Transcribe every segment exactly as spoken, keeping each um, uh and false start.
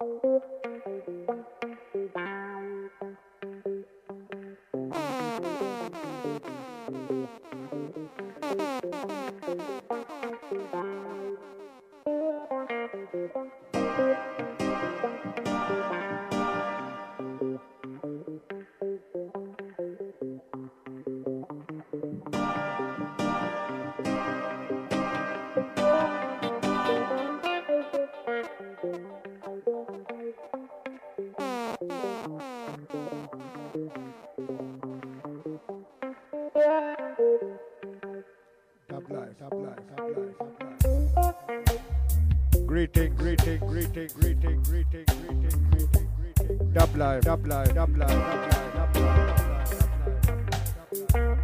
Greeting, greeting, greeting, greeting, greeting, greeting, greeting, greeting. Dub live, dub live, dub live, dub live, dub live, dub live, dub live, dub live.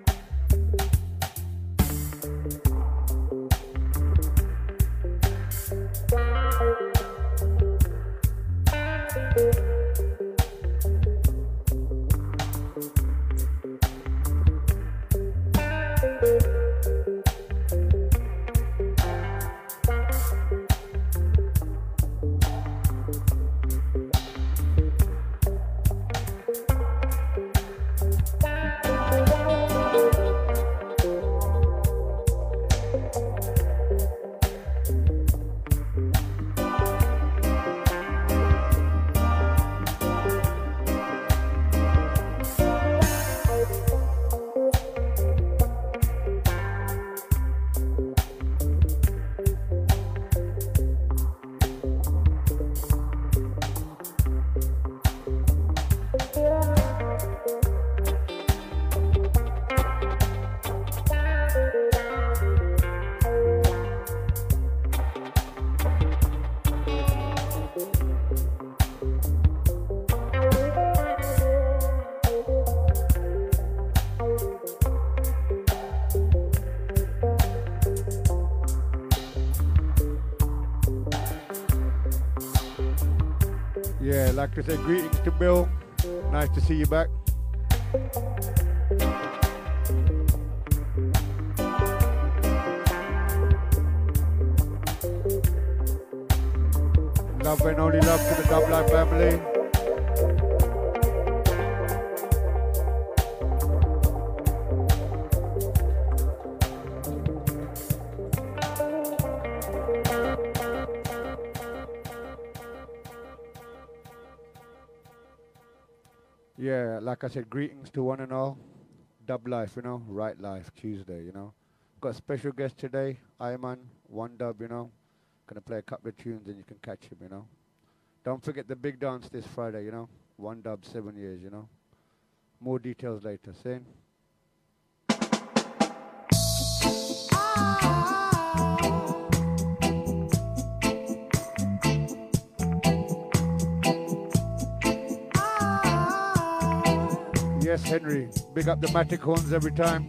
Yeah, like I said, greetings to Bill. Nice to see you back. Love and only love to the Dub Life family. Yeah, like I said, greetings to one and all. Dub Life, you know, Right Life, Tuesday, you know. Got a special guest today, Iman, One Dub, you know. Gonna play a couple of tunes and you can catch him, you know. Don't forget the big dance this Friday, you know. One Dub, seven years, you know. More details later. Saying. Yes, Henry. Big up the Matic horns every time.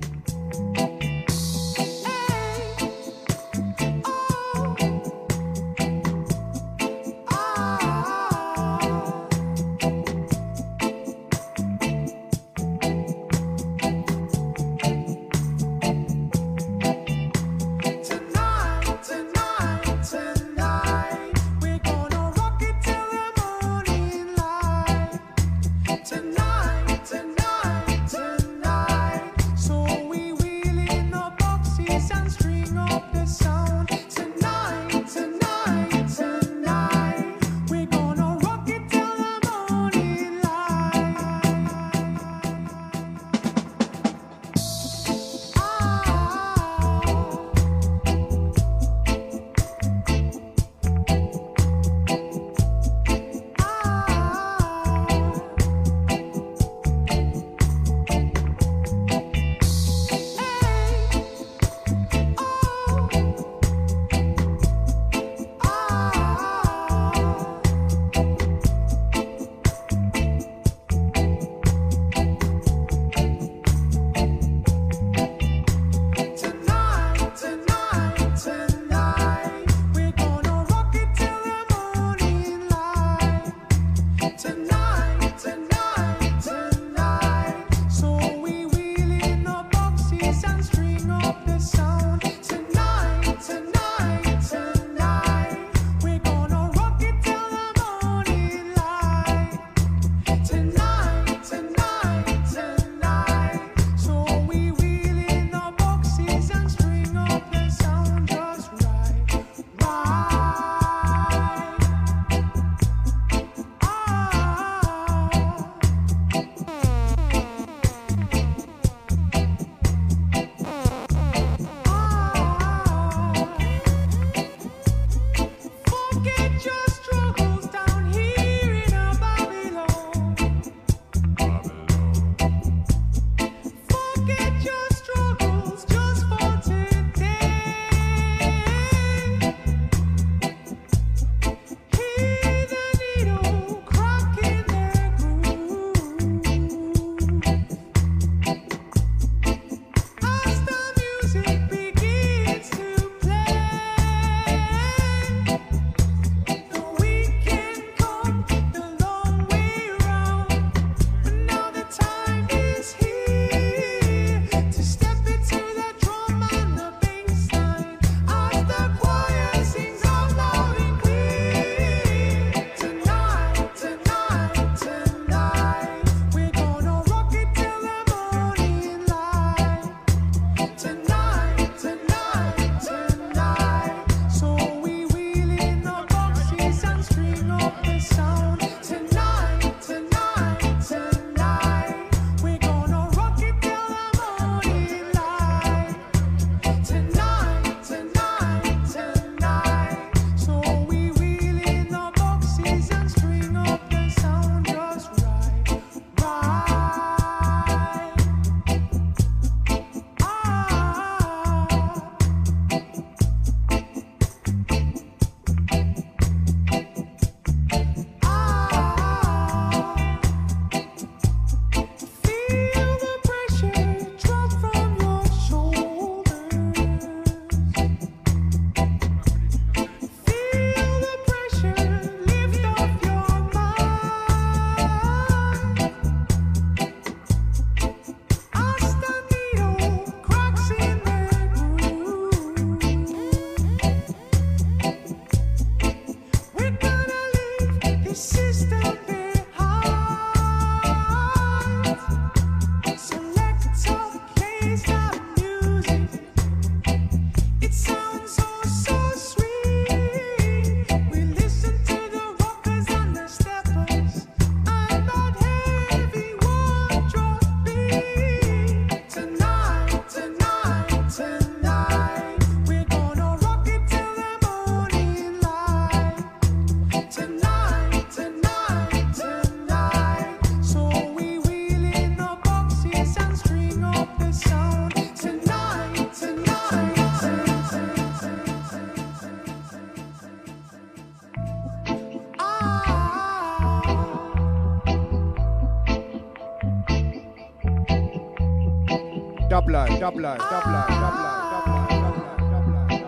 Dub life, dub life, dub life, dub life, dub life, dub life, dub life, dub life.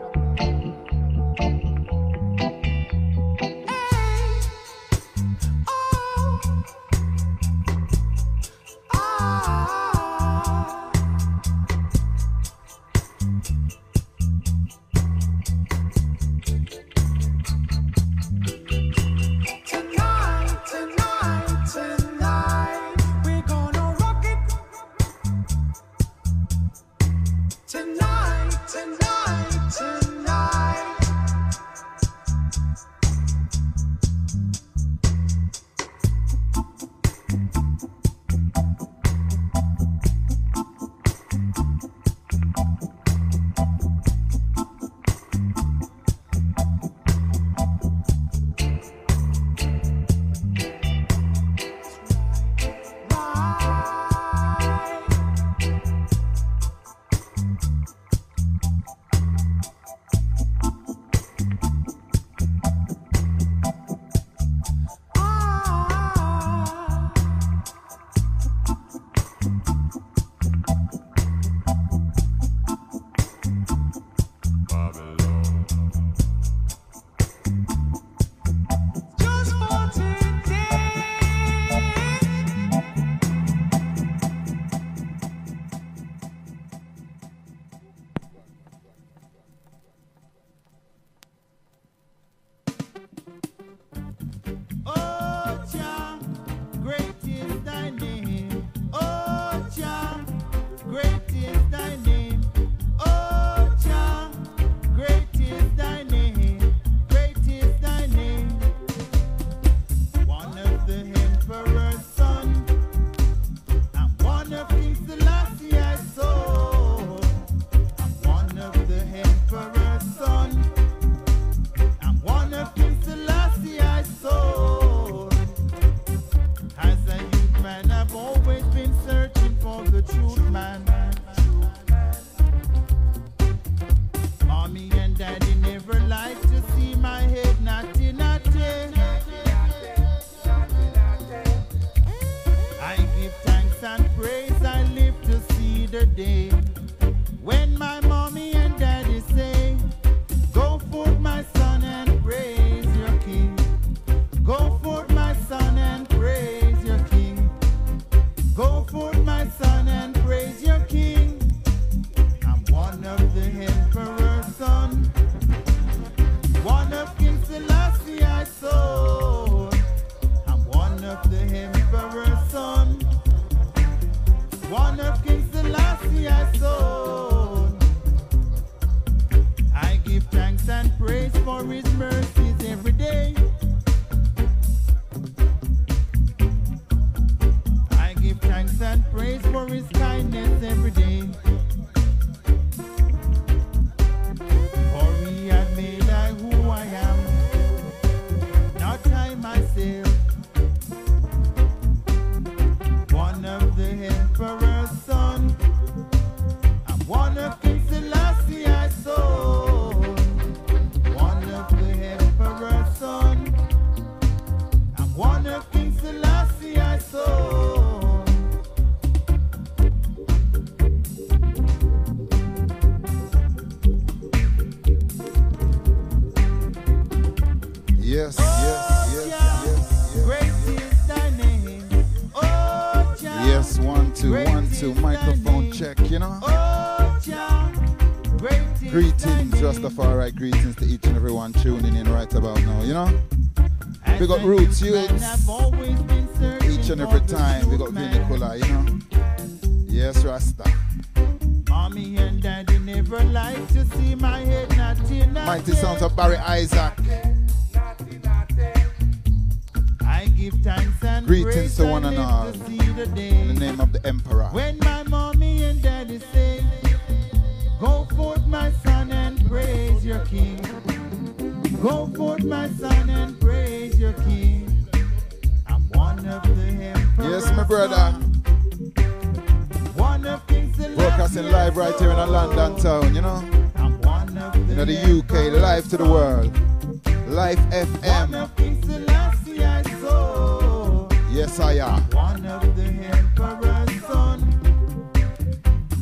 Roots youths, each and every time we got Vinicula, you know. Yes, Rasta. Mommy and daddy never like to see my head naughty, naughty. Mighty sounds of Barry Isaac. I give thanks and greetings to one and all in the name of the Emperor. When my mommy and daddy say, go forth my son and praise your King. Go forth my son and praise your King. I'm one of the emperors. Yes, my brother. One of King Selassie. Broadcasting live right here in a London town, you know. I'm one of the, you know, the U K, live to the world. Live F M. One of King Selassie I saw. Yes, I am. One of the emperor's son.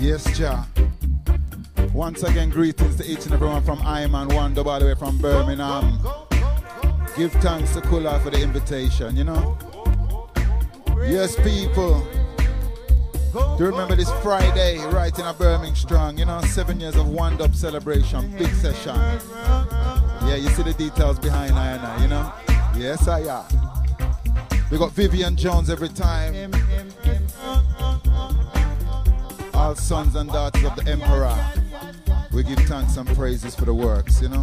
Yes, Jah. Once again, greetings to each and everyone from Iman One Dub all the way from Birmingham. Give thanks to Kula for the invitation, you know. Yes, people. Do you remember this Friday, right in a Birmingham Strong, you know, seven years of One Dub celebration, big session. Yeah, you see the details behind I and I, you know. Yes, I am. We got Vivian Jones every time. All sons and daughters of the Emperor. We give thanks and praises for the works, you know.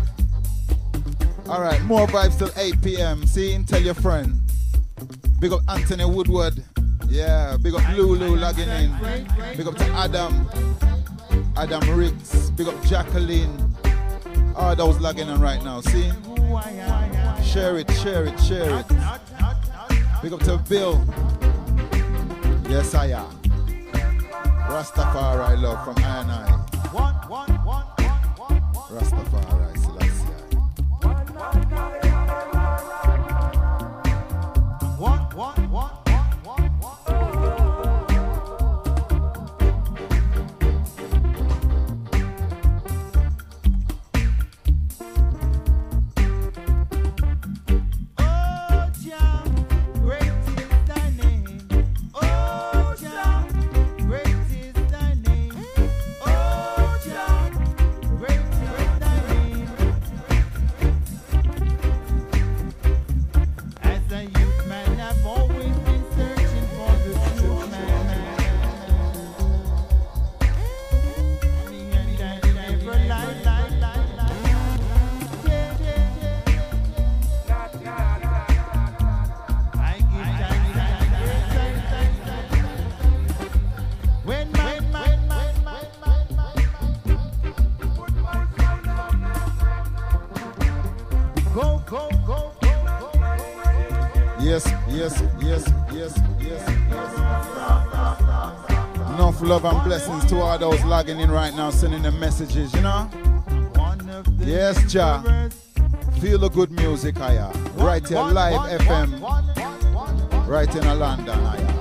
All right, more vibes till eight p m See, and tell your friend. Big up Anthony Woodward. Yeah, big up Lulu logging in. Big up to Adam. Adam Riggs. Big up Jacqueline. All those logging in right now, see? Share it, share it, share it. Big up to Bill. Yes, I am. Rastafari love from I and I. Rastafari, Selassie. Yes, yes, yes, yes, yes, yes. Enough love and blessings to all those logging in right now, sending them messages, you know? Yes, Jah. Feel the good music, I am. Right here, Live F M. Right in London, I am.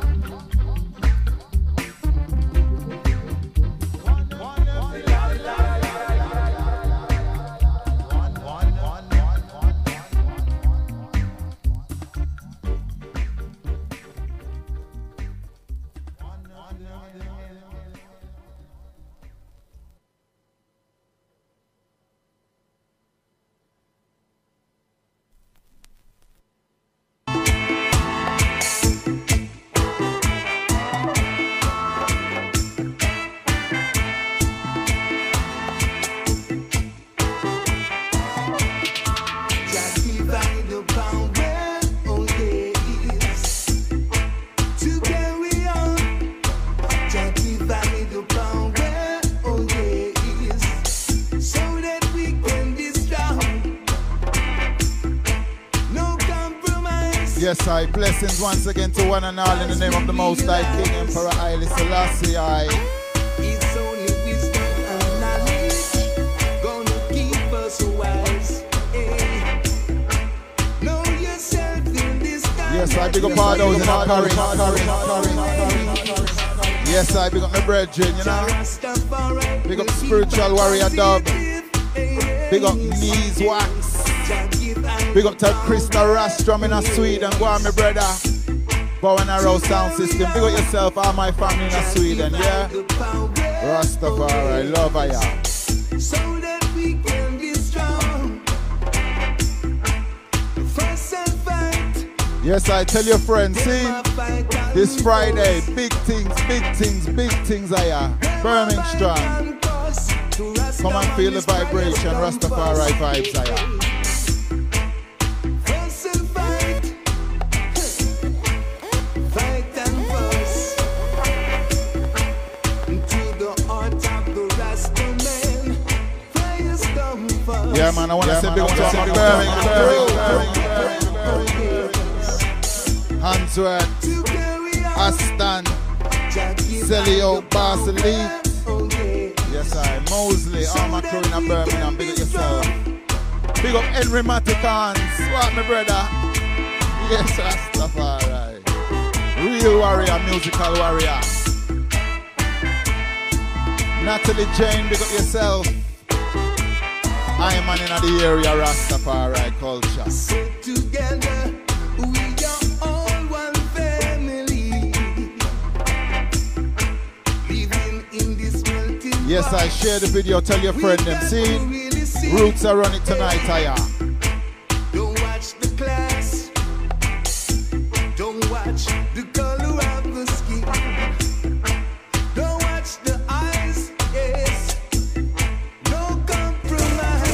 Yes, I blessings once again to one and all in the name of the Most High King Emperor Haile Selassie. I. It's only wisdom and knowledge gonna keep us wise. Hey. Know yourself in this time. Yes, I big up all those in our Paris. Yes, I big up my brethren, you know. Big up Spiritual Warrior Dub. Big up Knees Wax. Big up to Krista Rastrom in a Sweden. Go on, my brother. Bow and Arrow Sound System. Big up yourself, all my family in a Sweden, yeah? Rastafari, love I am. So that we can be strong. First and fight. Yes, I tell your friends, see? This Friday, big things, big things, big things I am. Birmingham Strong. Come and feel the vibration, Rastafari vibes I am. Yeah, man, I want to yeah, say big up to my Birmingham. Hansworth, Aston, Celio, Barcelona. Yes, I, Mosley, all my crew in Birmingham. Big up yourself. Big up Henry Maticans. What, my brother? Yes, Rastafari. Real warrior, musical warrior. Natalie Jane, big up yourself. I am man in the area, Rastafari culture. So together, we are all one family. Living in this melting pot. Yes, I share the video. Tell your friend them. See, Roots are running tonight, Aya. Don't watch the class. Don't watch the color of the skin. Don't watch the eyes. Yes. No compromise.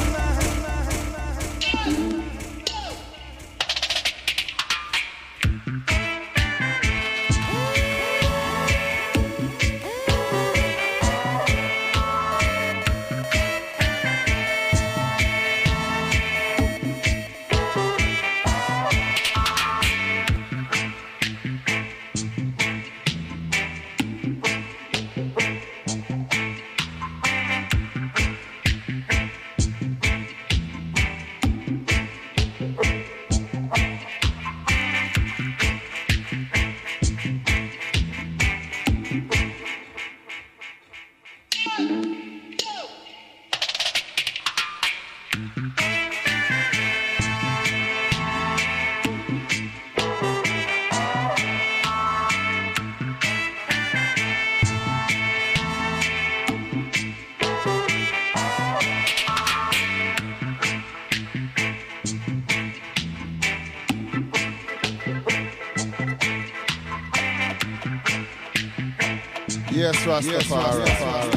Yes, Rastafari.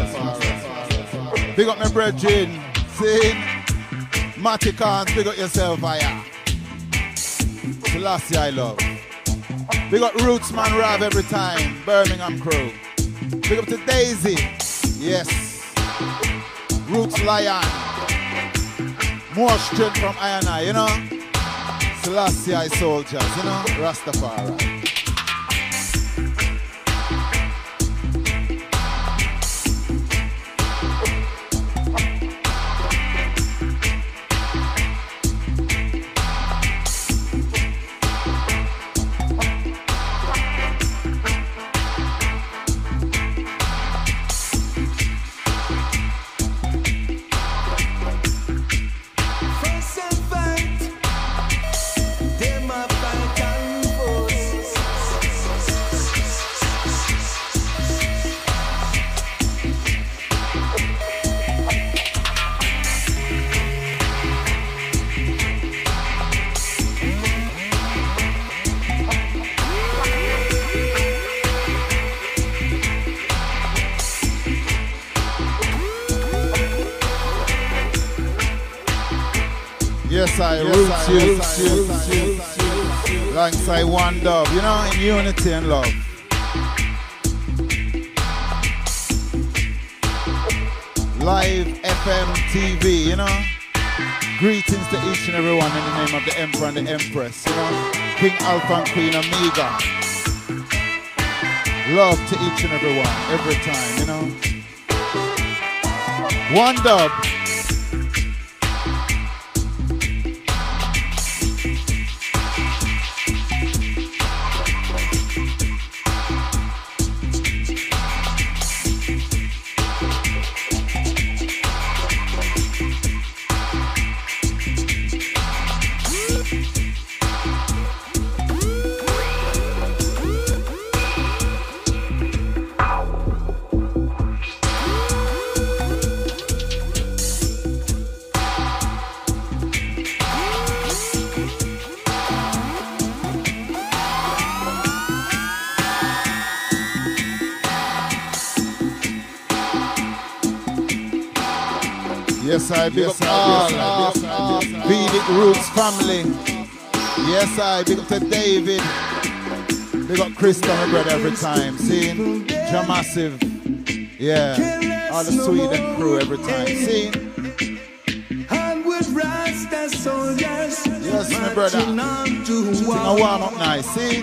Big up my brethren. See? Matty Khan, big up yourself, Aya. Selassie, I love. Big up Rootsman Rav every time. Birmingham crew. Big up to Daisy. Yes. Roots Lion. More strength from I and I, you know? Selassie, I soldiers, you know? Rastafari. Yes, I Roots you, you, you, you, alongside One Dub, you know, in unity and love. Live F M T V, you know. Greetings to each and every one in the name of the Emperor and the Empress, you know. King Alpha and Queen Omega. Love to each and every one, every time, you know. One Dub. Yes, I big yes, up all, all, all Vedic Roots family. Yes, I big up to David. Big up Chris, my brother, every time. See, Jamassive. Yeah, all the Sweden crew every time. See. Yes, my brother. Sing a warm up nice. See.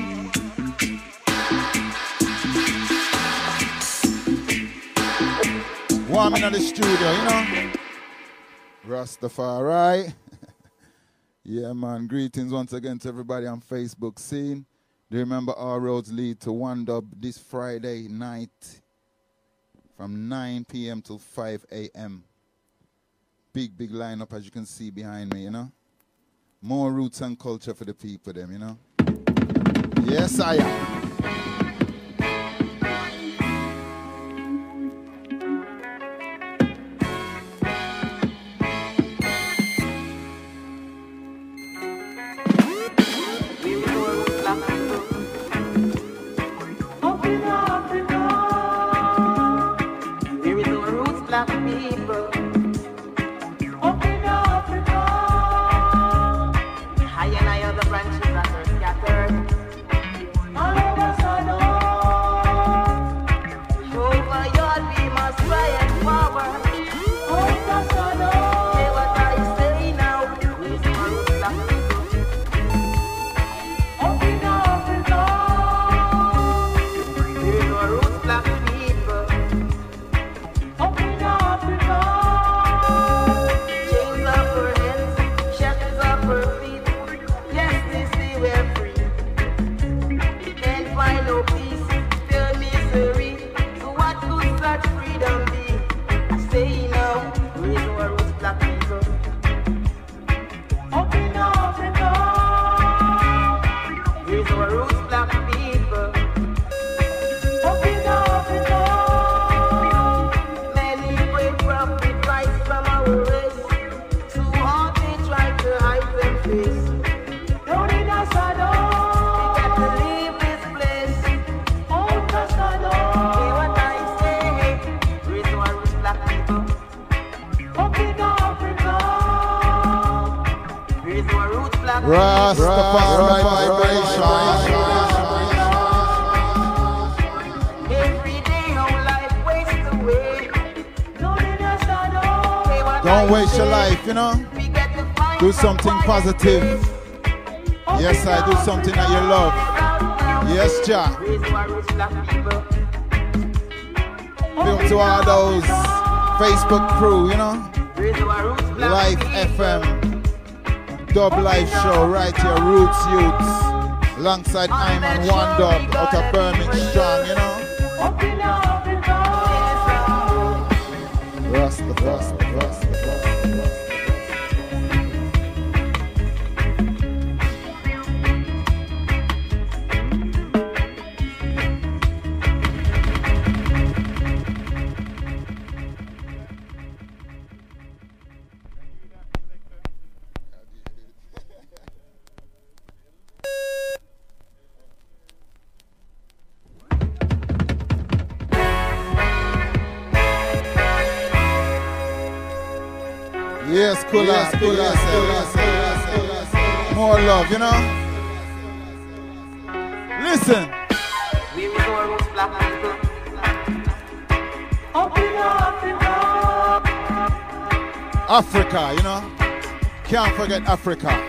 Warming at the studio, you know. Rastafari. Yeah, man. Greetings once again to everybody on Facebook scene. Do you remember All Roads Lead to One Dub this Friday night? from nine p m till five a m Big, big lineup, as you can see behind me, you know. More roots and culture for the people, them, you know. Yes, I am. Rastafari vibration. Every day our life wastes away. Don't waste your life, you know. Do something positive. Yes, I do something that you love. Yes, Jah. Big up to all those Facebook crew, you know. Life F M. Dub Life Show right here, Roots Youths, alongside I'm and One Dub out of Birmingham Strong, you know. Rasta, Rasta, Rasta, Rasta, Rasta. Yes, cool, yes, cool, yes, yes, more love, you know. Listen. Africa, you know. Can't forget Africa.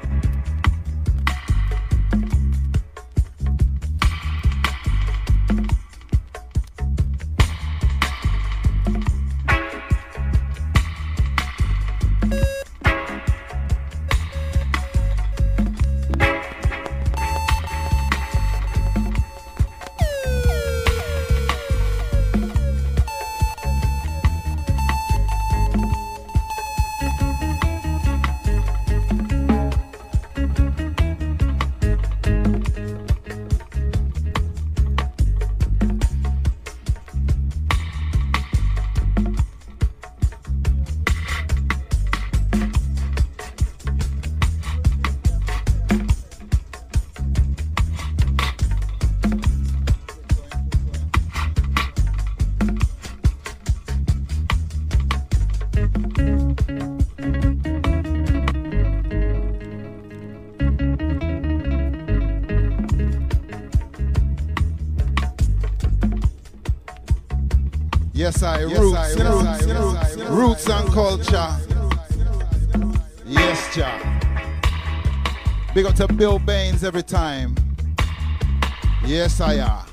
Yes, I, yes, roots, I, you know, roots, you know, roots, you know, roots and culture. Yes, Jah. Big up to Bill Baines every time. Yes, I are.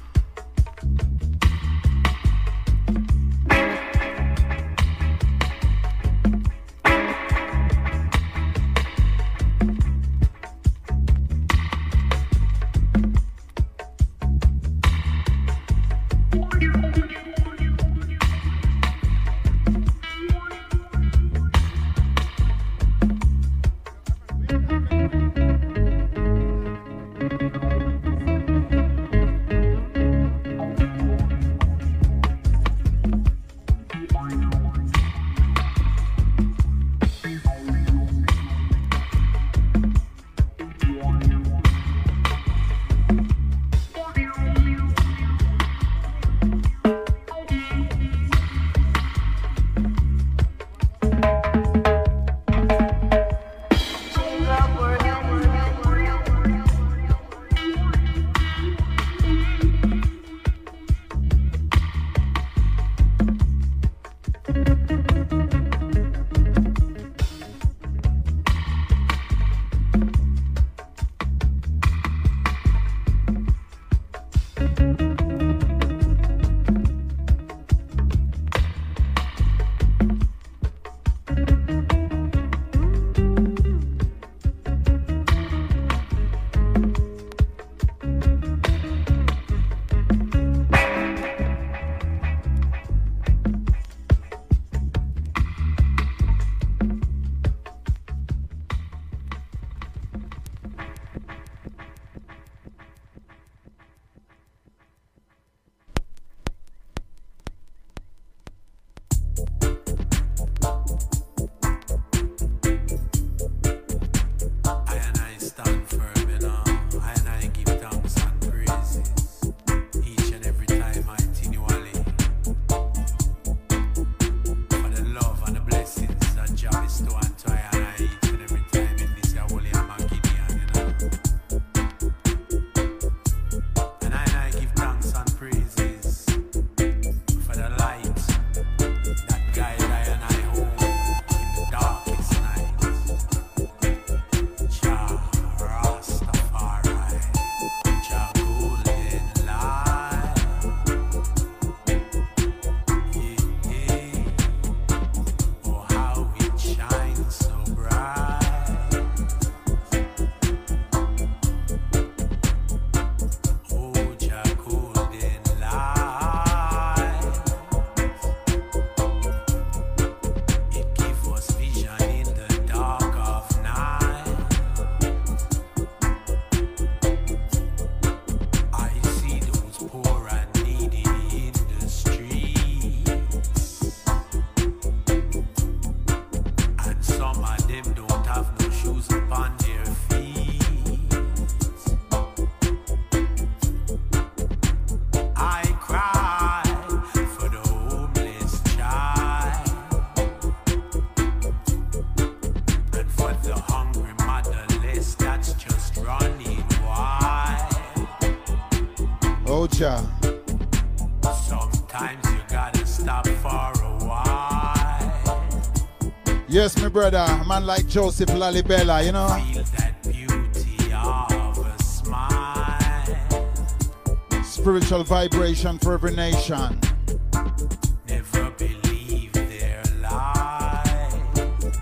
Oh, Jah. Sometimes you gotta stop for a while. Yes, my brother, a man like Joseph Lalibela, you know. Feel that beauty of a smile. Spiritual vibration for every nation. Never believe their lies.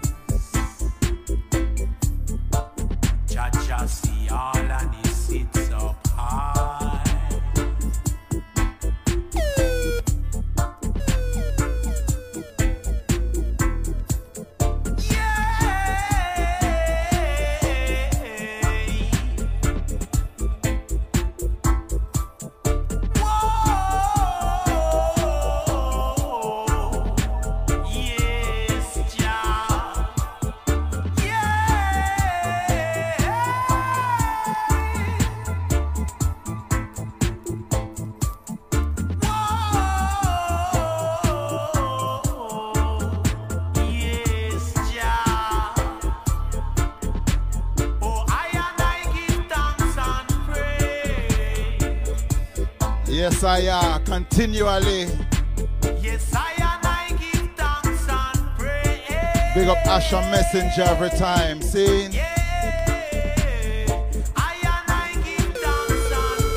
Jah Jah see all and he sits up high. Yes, I are continually. Yes, I and I give thanks and praise. Big up Asha Messenger every time. See? Yeah, I and I give thanks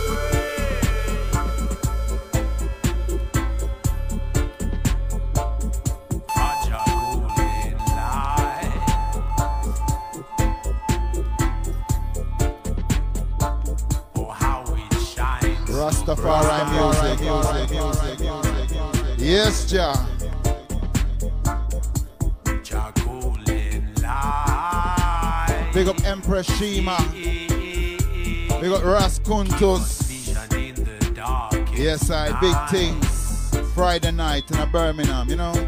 and praise. Raja golden light. Oh, how it shines. Rastafari music, music, music, music, music. Yes, Jah. Jah golden light. Big up Empress Shima. Big up Raskuntus. Vision in the dark. Yes, I big things. Friday night in a Birmingham, you know.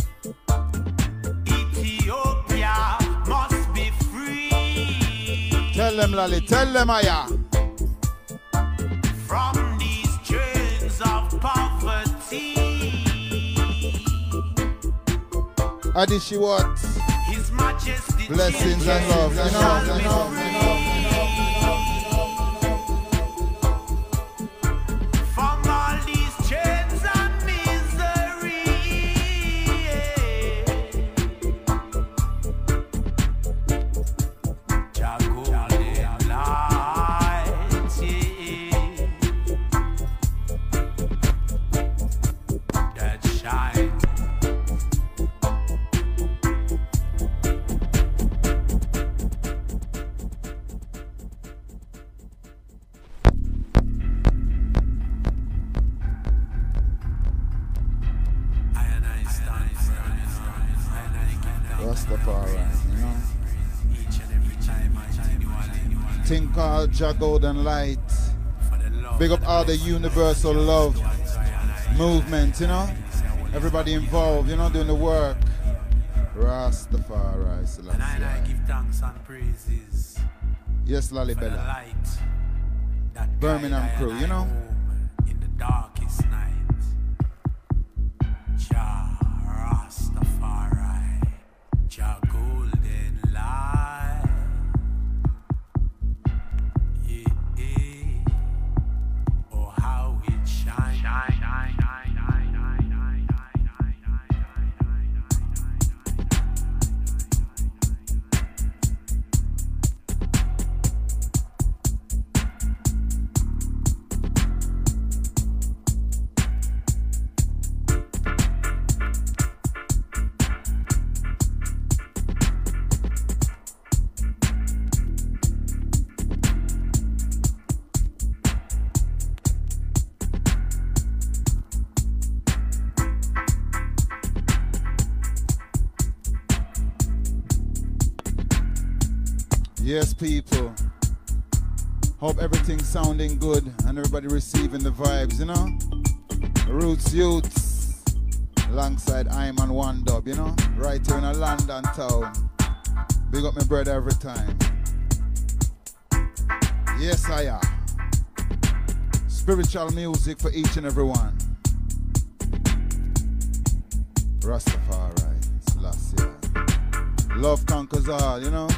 Ethiopia must be free. Tell them, Lali, tell them, Aya. From these chains of poverty. Adishi what? His Majesty Blessings and love, you know, you know, you know. From all these chains and misery. Jah golden light, yeah, that shine. Rastafari, you know. Thing called Jah Golden Light. Big up all the universal love movement, you know. Everybody involved, you know, doing the work. Rastafari, And I, I give thanks and praises yes, for the Lalibela. light that Birmingham guide I crew, and you I know. home in the darkest night. Jah Rastafari, Jah golden light. Yeah, yeah. Oh, how it shines. Shine, shine, shine, shine, shine, shine, shine, shine, Yes, people. Hope everything's sounding good and everybody receiving the vibes, you know. Roots Youths, alongside I'm on One Dub, you know. Right here in a London town. Big up my brother every time. Yes, I am. Spiritual music for each and every one. Rastafari, Selassie. Love conquers all, you know.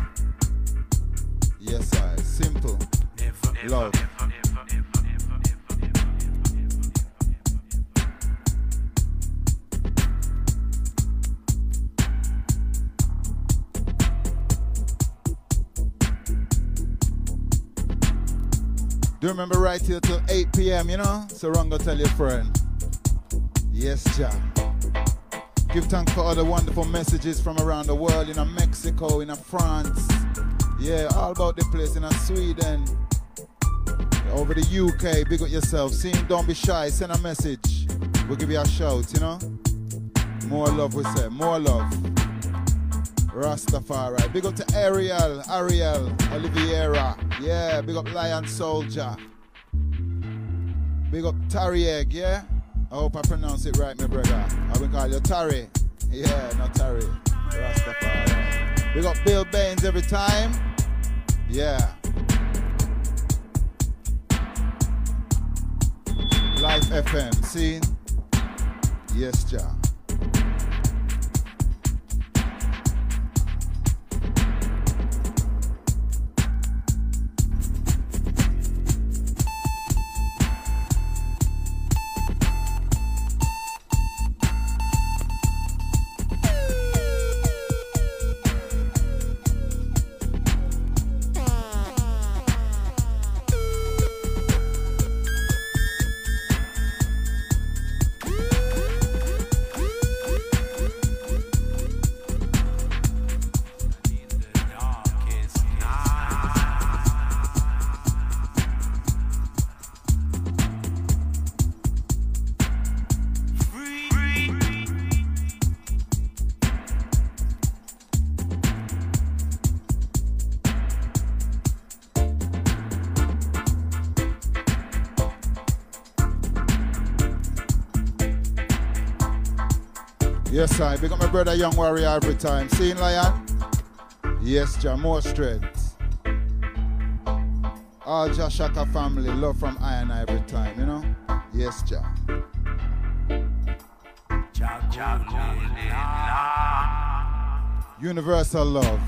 Yes, I. Simple. Love. Do remember right here till eight p.m., you know? So run go tell your friend. Yes, Jah. Give thanks for all the wonderful messages from around the world, in Mexico, in France. Yeah, all about the place, in Sweden. Over the U K, big up yourself. See him, don't be shy, send a message. We'll give you a shout, you know? More love, we say, more love. Rastafari. Big up to Ariel, Ariel, Oliveira. Yeah, big up Lion Soldier. Big up Tarieg, yeah? I hope I pronounce it right, my brother. I will call you Tari. Yeah, not Tari. Rastafari. Big up Bill Baines every time. Yeah. Life F M, see? Yes, Jah. Yes, I big up my brother Young Warrior every time. Seeing Lion? Yes, Jah, more strength. All Jah Shaka family, love from I and I every time, you know? Yes, Jah. Universal love.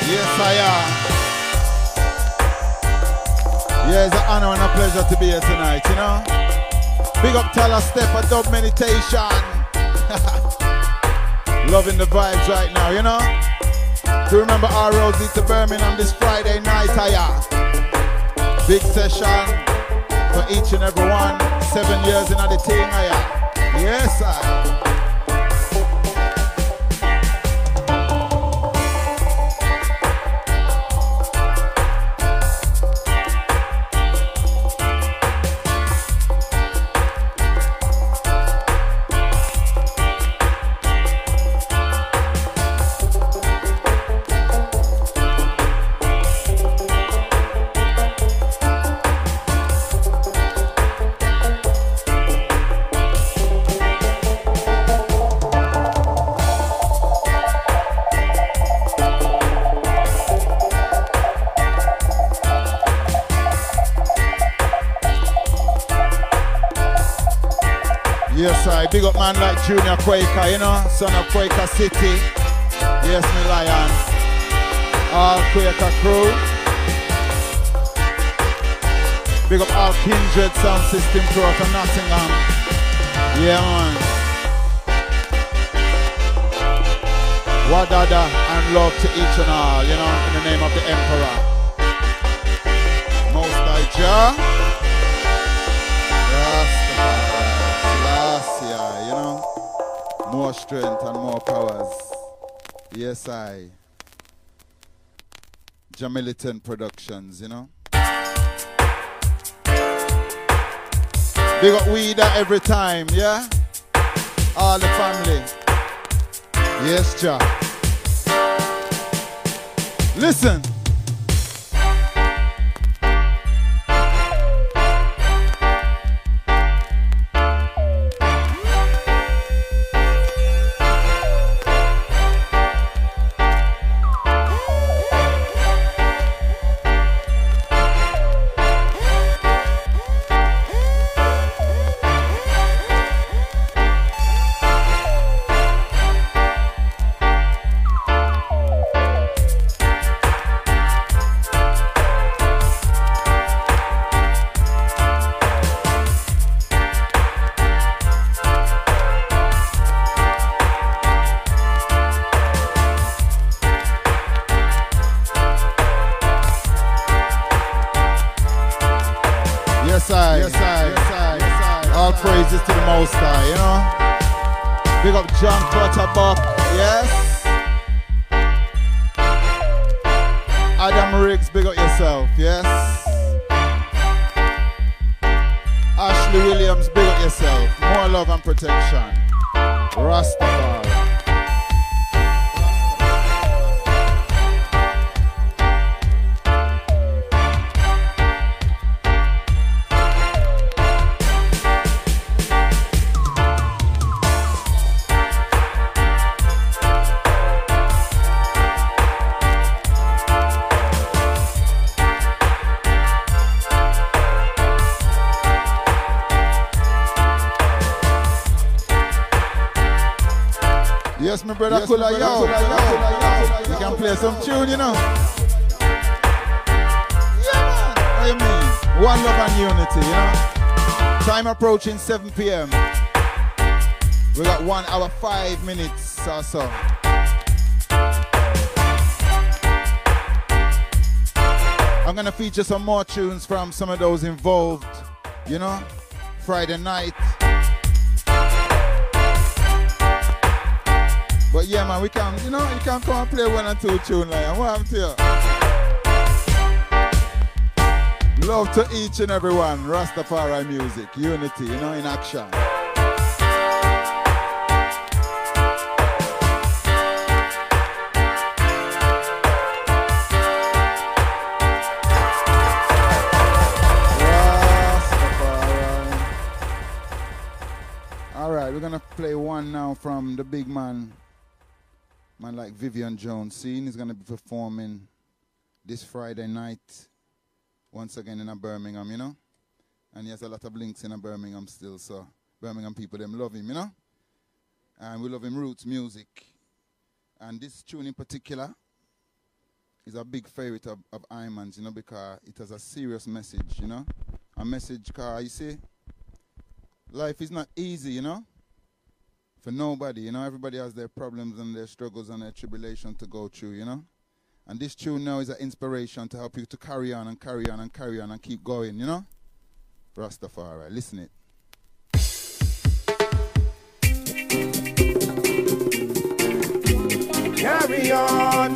Yes, I am. Yeah, it's an honor and a pleasure to be here tonight, you know. Big up Tala Step at Dub Meditation. Loving the vibes right now, you know. To remember our Rosie to Birmingham this Friday night, I big session for each and every one. Seven years in the thing, I Yes, I. Yes, I big up man like Junior Quaker, you know, son of Quaker City. Yes, me lion. All Quaker crew. Big up all Kindred Sound System crew out of Nottingham. Yeah, man. Wadada and love to each and all, you know, in the name of the Emperor. Most High Jah. You know, more strength and more powers. Yes, I. Jamilitan Productions, you know. Big up Weeda every time, yeah? All the family. Yes, Jah. Listen. Yes, I. Yes, I. Yes, I. Yes, I. All praises to the Most High, you know. Big up John Butterbuck, yes. Adam Riggs, big up yourself, yes. Ashley Williams, big up yourself. More love and protection. Rastafari. Yes, my brother, yes, Kula, yo. Kula, yo. You can play some tune, you know. Yeah, man. What do you mean? One love and unity, you know. Time approaching seven p m We got one hour, five minutes or so. I'm going to feature some more tunes from some of those involved, you know. Friday night. But yeah, man, we can, you know, you can come and play one or two tunes like that. What happened to you? Love to each and every one. Rastafari music, unity, you know, in action. Rastafari. All right, we're gonna play one now from the big man. Man like Vivian Jones, scene is going to be performing this Friday night, once again in a Birmingham, you know. And he has a lot of links in a Birmingham still, so Birmingham people, them love him, you know. And we love him roots music. And this tune in particular is a big favorite of, of Iman's, you know, because it has a serious message, you know. A message, car, you see, life is not easy, you know, for nobody, you know. Everybody has their problems and their struggles and their tribulation to go through, you know. And this tune now is an inspiration to help you to carry on and carry on and carry on and keep going, you know. Rastafari, listen it. Carry on,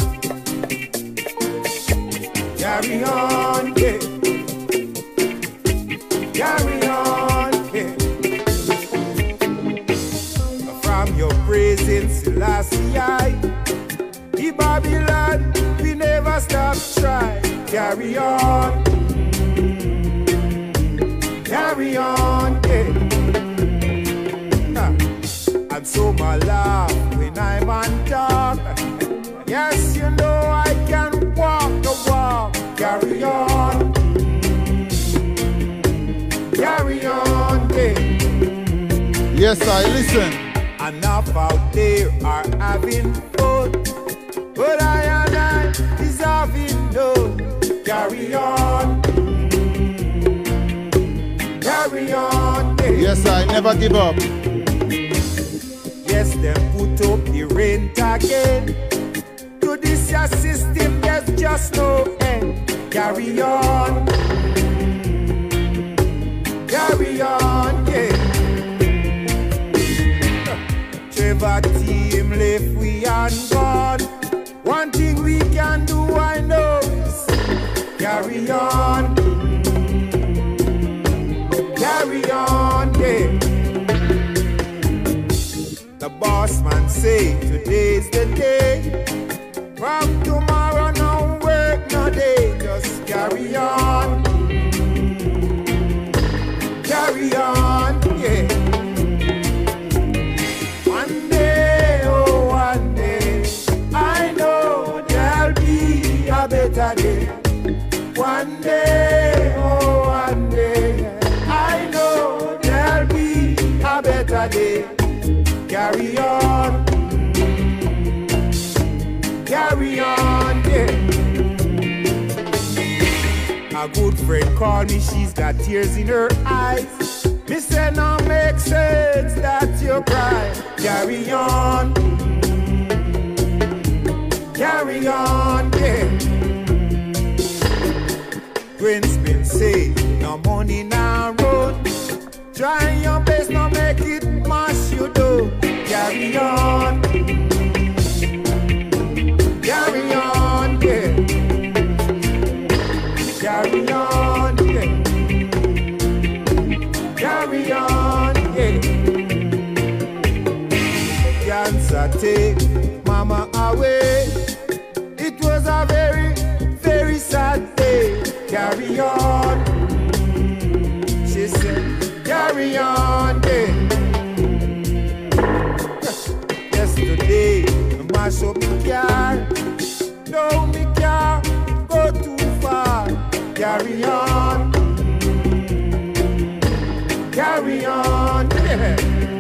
carry on, yeah. Carry on, yeah. From your presence, Selassie, the Babylon, we never stop trying. Carry on, carry on, yeah. And so my love, when I'm on top, yes, you know I can walk the walk. Carry on, carry on, yeah. Yes, I listen. Enough out there are having fun, but I and I is having no. Carry on, carry on, yeah. Yes, I never give up. Yes, them put up the rent again. To this your system, there's just no end. Carry on, carry on, yeah. Trevor team left, we and gone. One thing we can do, I know, is carry on, carry on, yeah. The boss man say today's the day. From tomorrow no work no day. Just carry on, carry on, yeah. One day, oh one day, I know there'll be a better day. One day, oh one day, I know there'll be a better day. Carry on, carry on, yeah. A good friend called me, she's got tears in her eyes. Me say no make sense that you cry. Carry on, carry on, yeah. Prince been say no money now run. Try your best, no make it mash you do. Carry on, carry on, yeah. Carry on, yeah. Carry on, yeah. Cancer take mama away. It was a very, very sad day. Carry on, she said. Carry on, yeah. Yesterday, I mash up the car. No, me can't go too far. Carry on, carry on, yeah.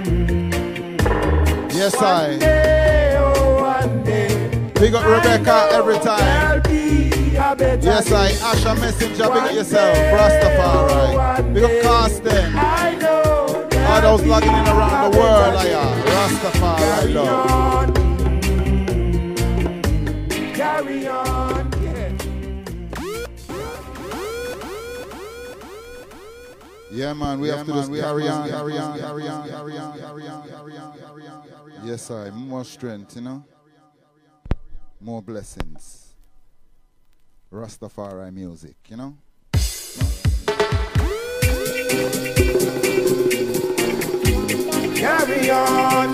Yes, One I. day, oh, one day. Big up Rebecca every time. There'll be a better Yes, I. day. Asha Messenger, big up One yourself. day, Rastafari. one Big up day. Carsten. I know. All those logging in around the world, I am. Rastafari, I Carry love. on, carry on, yeah. Yeah, man, we have to just carry on, carry on, carry on, carry on, carry on, carry on, carry on. Yes, I. More strength, you know. More blessings. Rastafari music, you know. Carry on,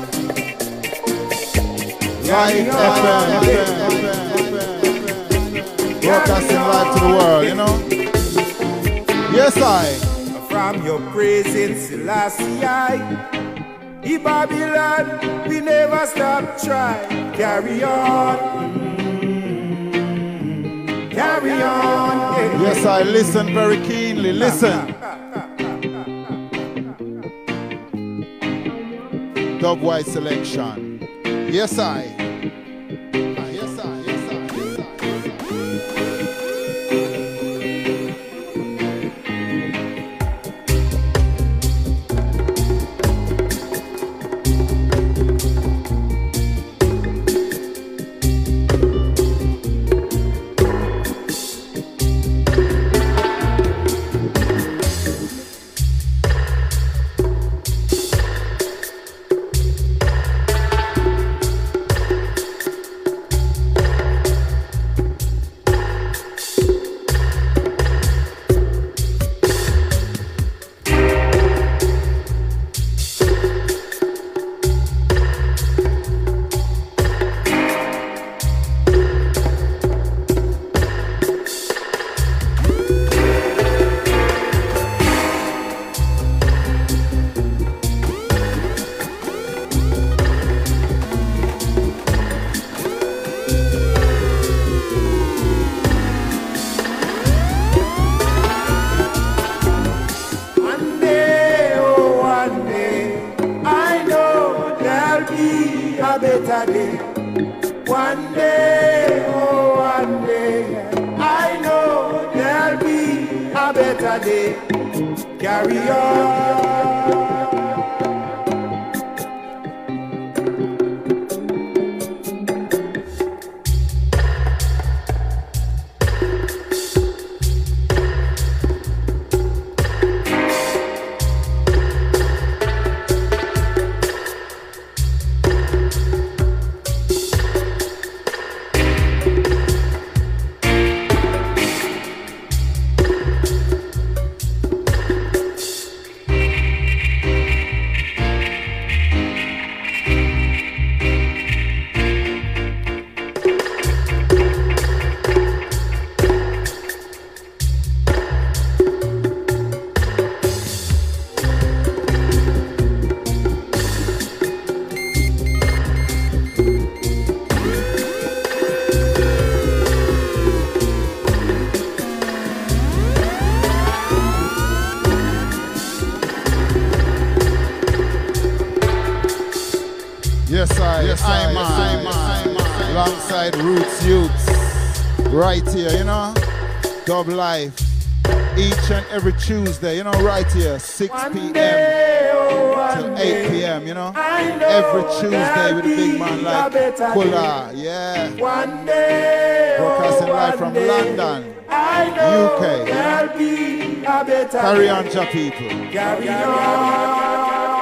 Live F M, broadcasting live to the world, you know. Yes, I. from your presence, Selassie, the Babylon, we never stop trying. Carry on, carry on, yeah. Yes, I listen very keenly. Listen. Dub White selection. Yes, I. Yes, I. Yes, I. Yes, I. better day. One day, oh one day, I know there'll be a better day. Carry on. Right here, you know, Dub Life, each and every Tuesday, you know, right here, six p.m. till eight p.m., you know, every Tuesday with a big man like Kula, yeah, broadcasting live from London, U K, carry on, ja people, carry on.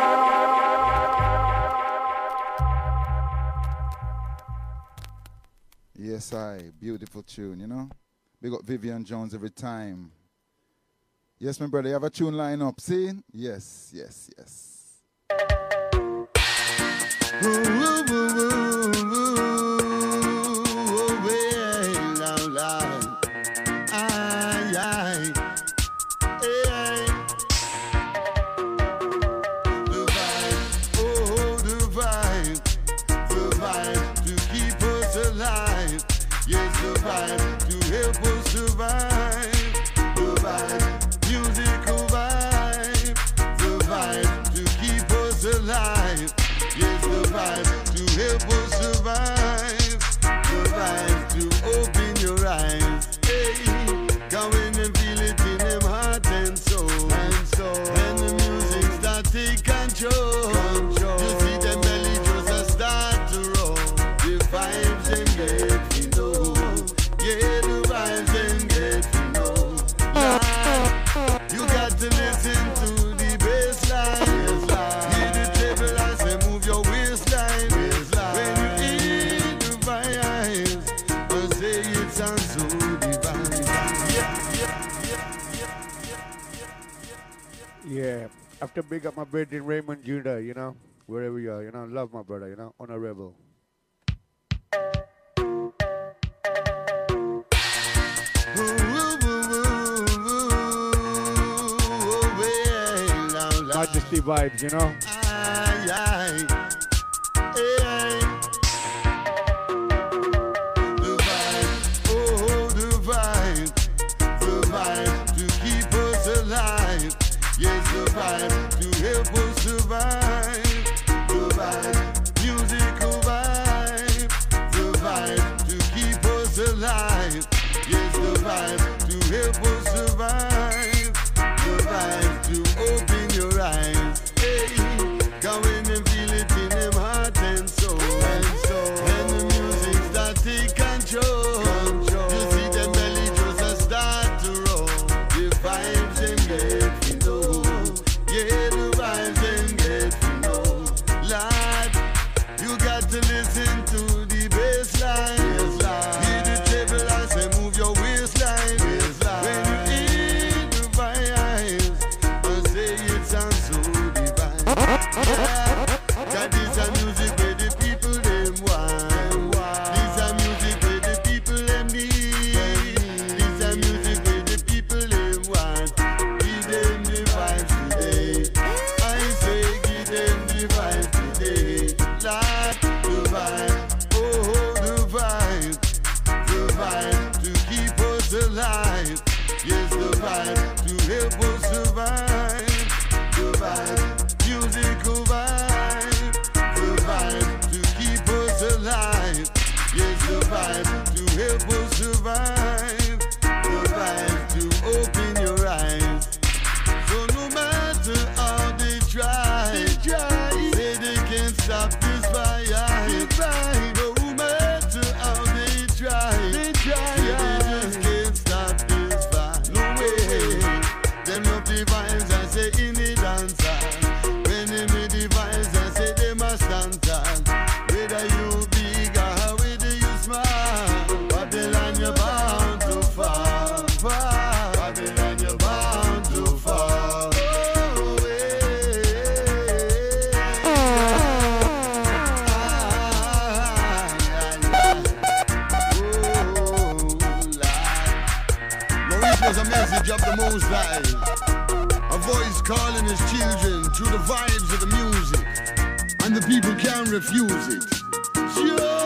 Yes, I, beautiful tune, you know. Big up Vivian Jones every time. Yes, my brother, you have a tune line up, see? Yes, yes, yes. Ooh, ooh, ooh, ooh, ooh, well, loud, loud. Aye, aye. Aye, aye. The vibe, oh, the vibe. The vibe to keep us alive. Yes, the vibe to help us survive. The vibe, musical vibe. The vibe to keep us alive. Yes, the vibe to help us survive. The vibe to open your eyes. Hey, come in and feel it in them heart and soul. And soul. And the music start take control. Control. You see them belly just a start to roll. The vibes and get you know. Yeah, the vibes and get you know. Nah, you got to listen to the bass line. Hear the table as they move your waistline. When you hear the vibes, I say it sounds so divine. Yeah, after big up my brother Raymond Junior, you know, wherever you are, you know, love my brother, you know, on a rebel. Majesty vibes, you know. Aye, aye. Aye. The vibe, oh, the vibe. The vibe to keep us alive. Yes, the vibe to help us survive. The vibe, musical vibe. The vibe to keep us alive. Yes, the vibe to help us survive. The vibe to open your eyes. Hey, come in and feel it in was a message of the Most High. A voice calling his children through the vibes of the music. And the people can't refuse it. Sure.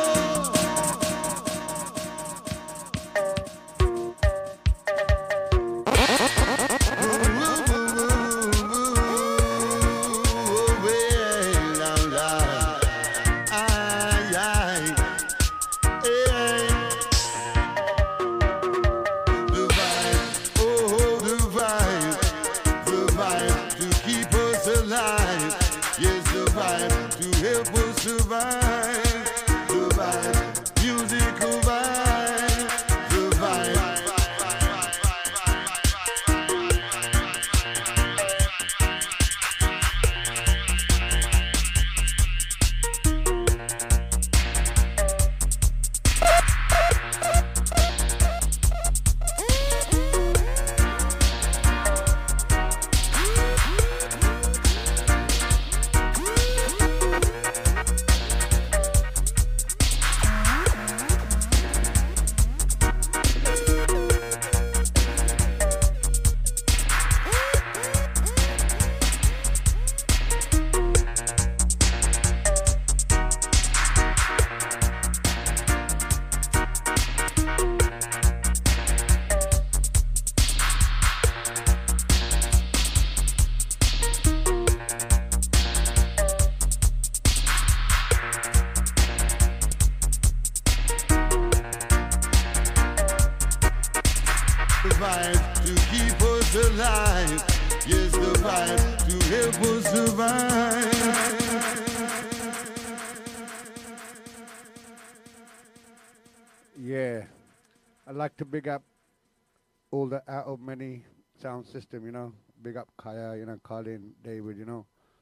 To big up all the out of many sound system, you know. Big up Kaya, you know, Colin, David, you know.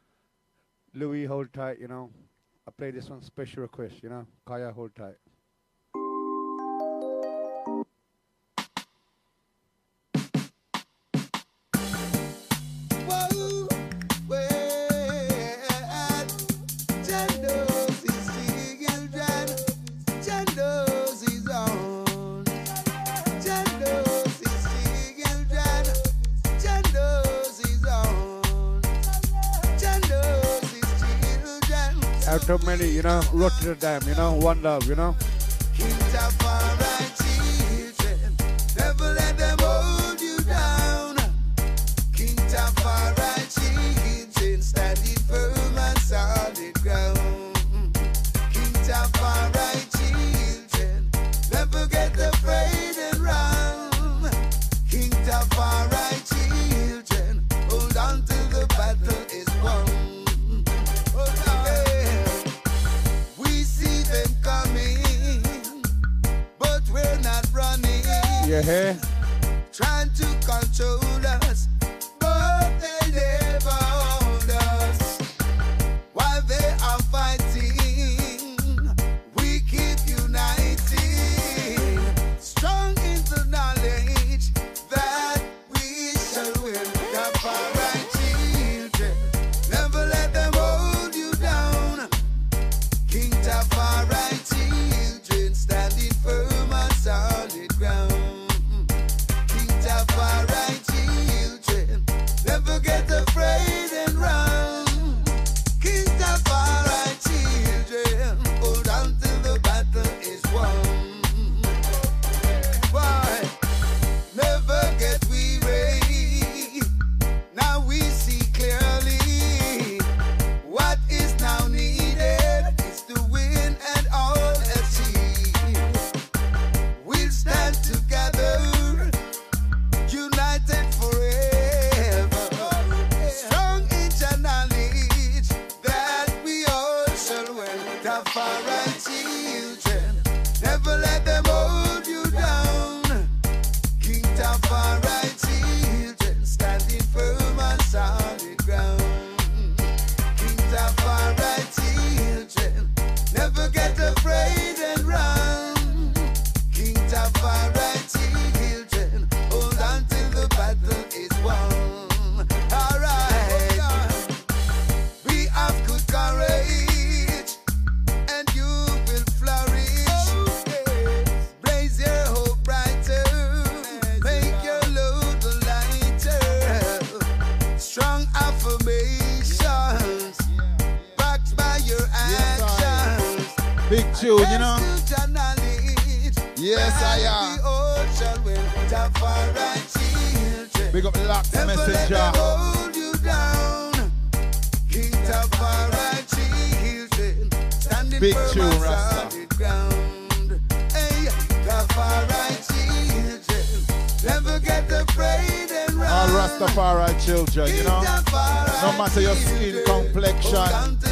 Louis, hold tight, you know. I play this one special request, you know. Kaya, hold tight. Out of many, you know, Rotterdam, you know, one love, you know. Never let them hold you down. King Tafari children, standing firm and solid ground. King Tafari children, never get afraid and run. King Tafari children, hold on till the battle is won. Yeah. Trying to control us, but they never hold us. While they are fighting, we keep united, strong in the knowledge that we shall win. Tafari children, never let them hold you down. King Tafari children, standing firm on solid ground. Tafari children, never get afraid tune, you know. Yes, I am. Big up Locks Messenger. Big tune, Rasta. All Rastafari children, you know. No matter your skin complexion,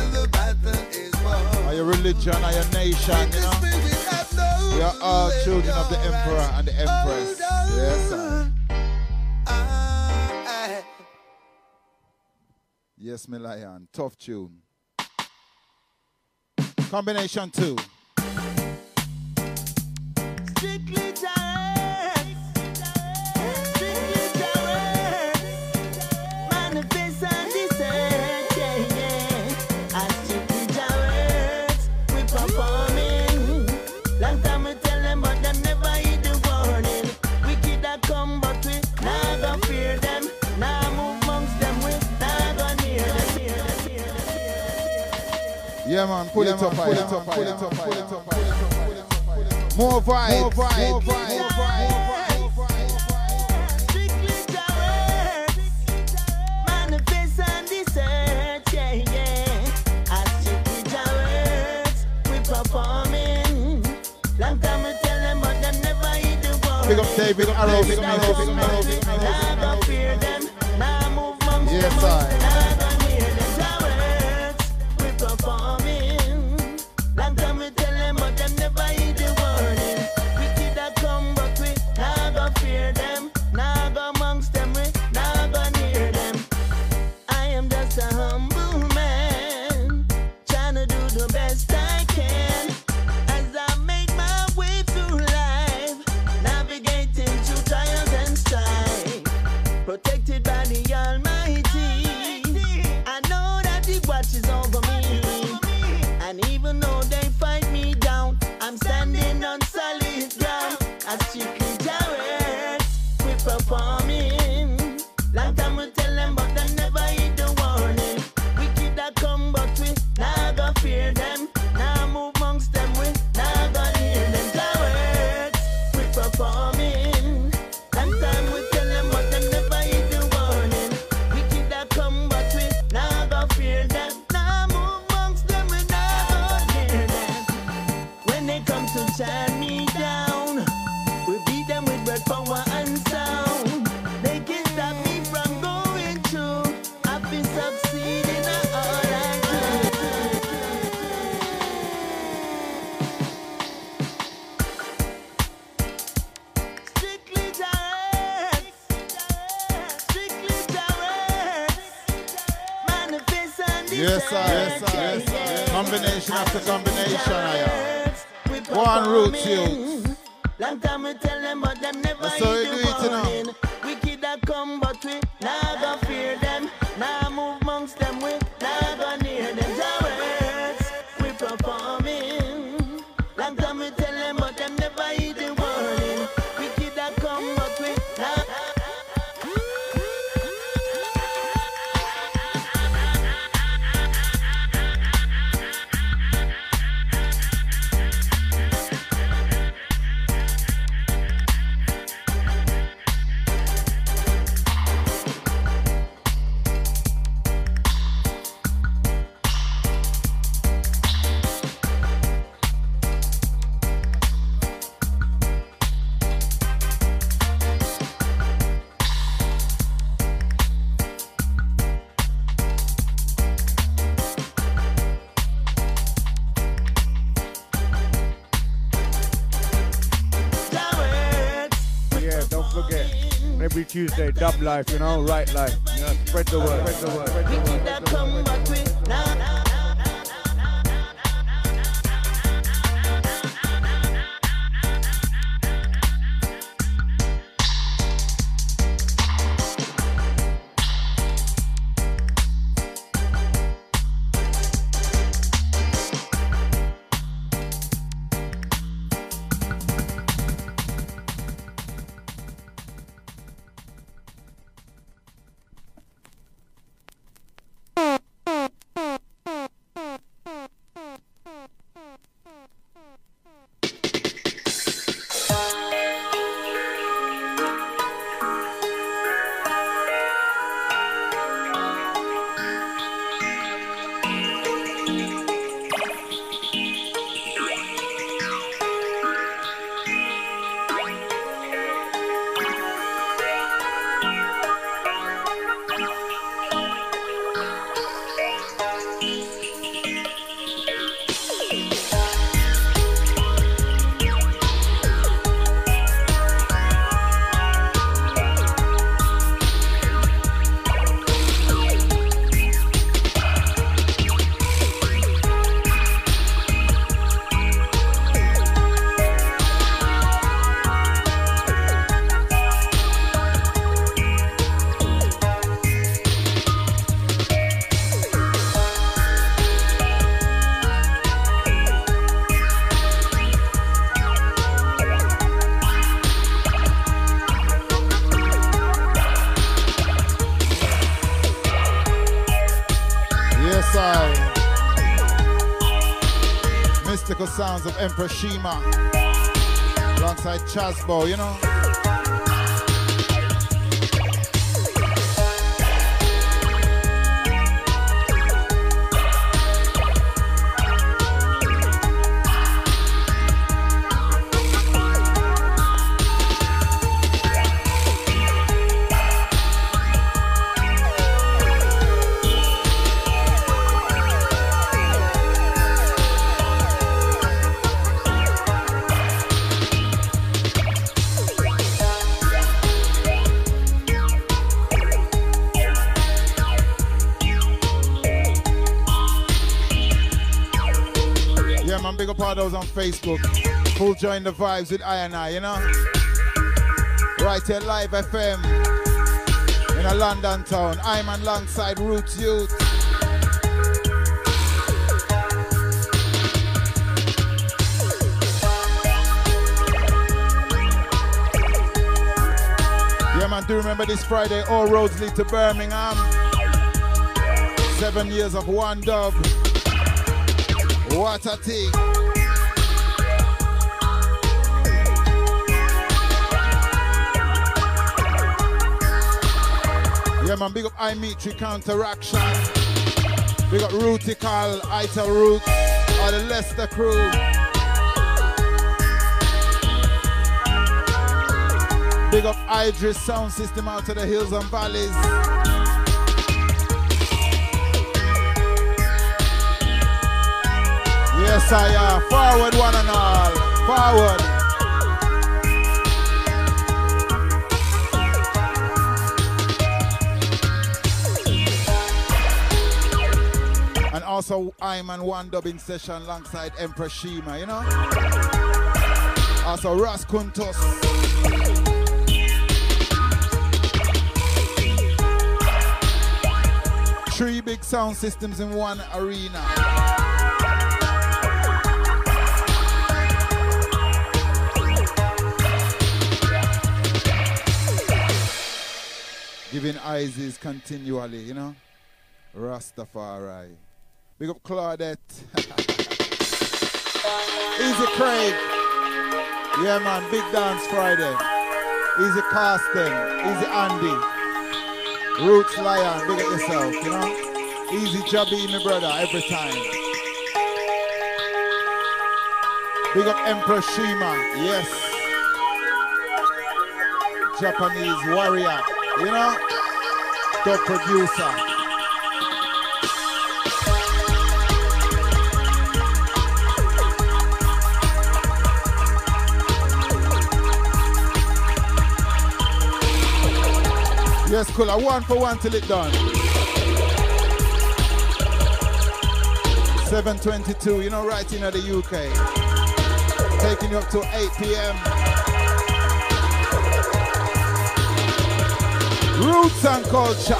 or your religion, or your nation, you know. We are all children of the Emperor and the Empress. Yes, sir. Yes, my lion. Tough tune. Combination two. Strictly direct, strictly direct, manifest and descent, yeah, yeah. And strictly direct, we performing. Long time we tell them, but them never heed the warning. Wicked that come, but we nah go fear them. Nah move amongst them, we nah go near them. Yeah, man, pull it up, pull it up, pull it up, pull it up, pull it up, pull it up. More vibes, more vibes, more vibes, more vibes. Strictly direct, manifest and descent, yeah, yeah. As strictly direct, we performing. Long time we tell them, but them never heed the warning. Big up David Arrow, big up Arrow, big up Arrow, big up Arrow. Nah go fear them, nah move amongst them. Yes, I. Nah go near them. Direct, we performing. Long time we tell them, but them never heed the warning. Wicked that come, but we nah go fear them. Nah go amongst them, we nah go near them. I am just a humble man, trying to do the best I can. As I make my way through life, navigating through trials and strife, protected by the Almighty. I know that He watches over me, and even though they fight me down, I'm standing on solid ground. I strictly direct, we performing. Long time we tell them, but they never heed the warning. Wicked that come, but we nah go fear them. Nah move amongst them, we nah go near them. Direct, we performing. Long time we tell them, but they never heed the warning. Wicked that come, but we nah go fear them. Nah move amongst them, we nah go near them. When they come to shine me down, we beat them with word, power and sound. They can't stop me from going through. I've been succeeding at all I do. Strictly direct, strictly direct, manifest and Yes, sir, yes, sir, yes, sir. Combination after combination, I am. One roots youth. Long time we tell them, but them never That's how we heed do the it, you know. warning. Wicked that come, but we nah go fear them. Nah move amongst them, we nah go near them. Direct, we performing. Long time we tell them, but them never heed the warning. Wicked that come, but we nah. Every Tuesday, Dub Life, you know, Right Life. Yeah, spread the word, spread the word, spread the word. Wicked that come, but we nah. Rastafari. Mystical sounds of Emperor Shima. Alongside Chasbo, you know. Big up all those on Facebook. Full join the vibes with I and I, you know? Right here, Live F M in a London town. I'm alongside Roots Youth. Yeah, man, do remember this Friday, all roads lead to Birmingham. Seven years of one dub. What a thing. Yeah, man, big up iMetri Counteraction. Big up Rootical, Ita Roots, all the Leicester crew. Big up Idris Sound System out to the hills and valleys. Yes, I am. Forward one and all. Forward. And also, I'm on one dubbing session alongside Emperor Shima, you know? Also, Ras Kuntos. Three big sound systems in one arena. Giving Isis continually, you know? Rastafari. Big up Claudette. Easy Craig. Yeah, man, Big Dance Friday. Easy Casting. Easy Andy. Roots Lion, big up yourself, you know? Easy Jabby, my brother, every time. Big up Emperor Shima, yes. Japanese warrior, you know? The producer. Yes, cool. A one for one till it done. seven twenty-two, you know, right in at the U K. Taking you up to eight p m Roots and culture.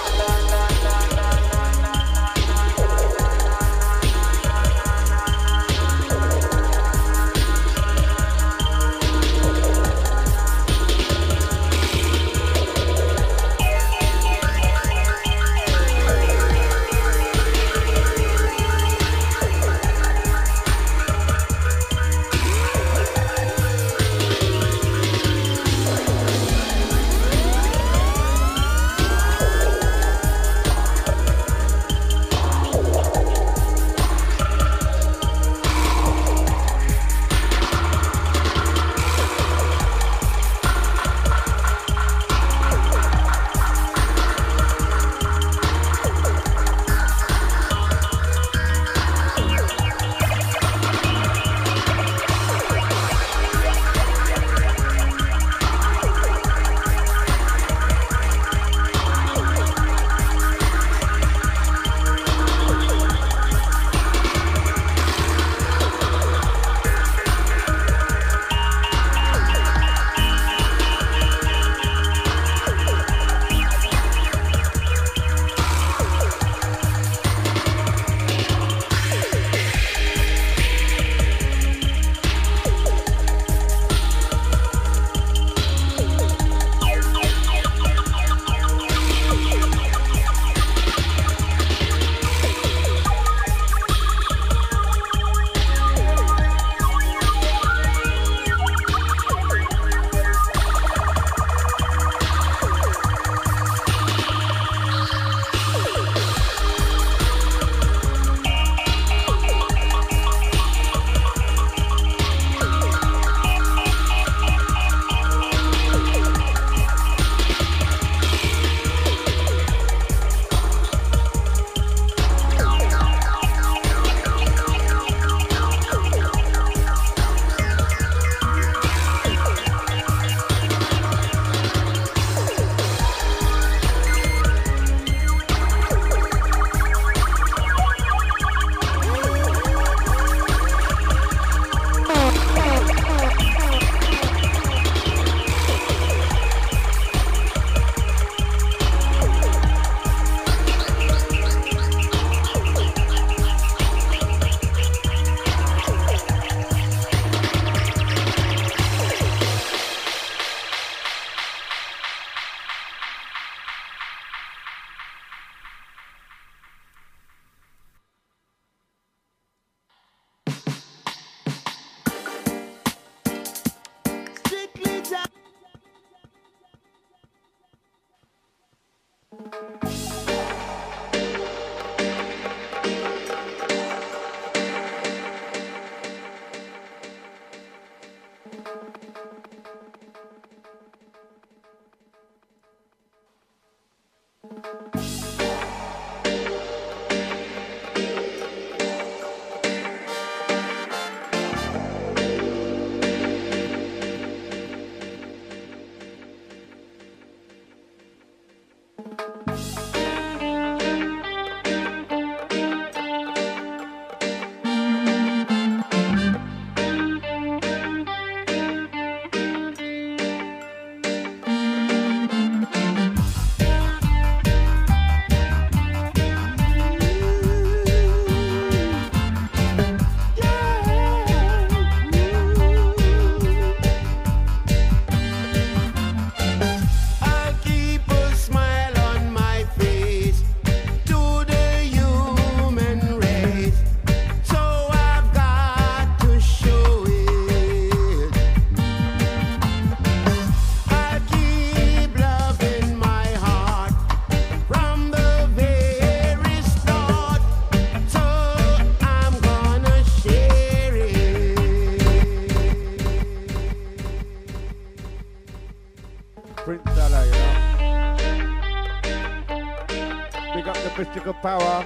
Power.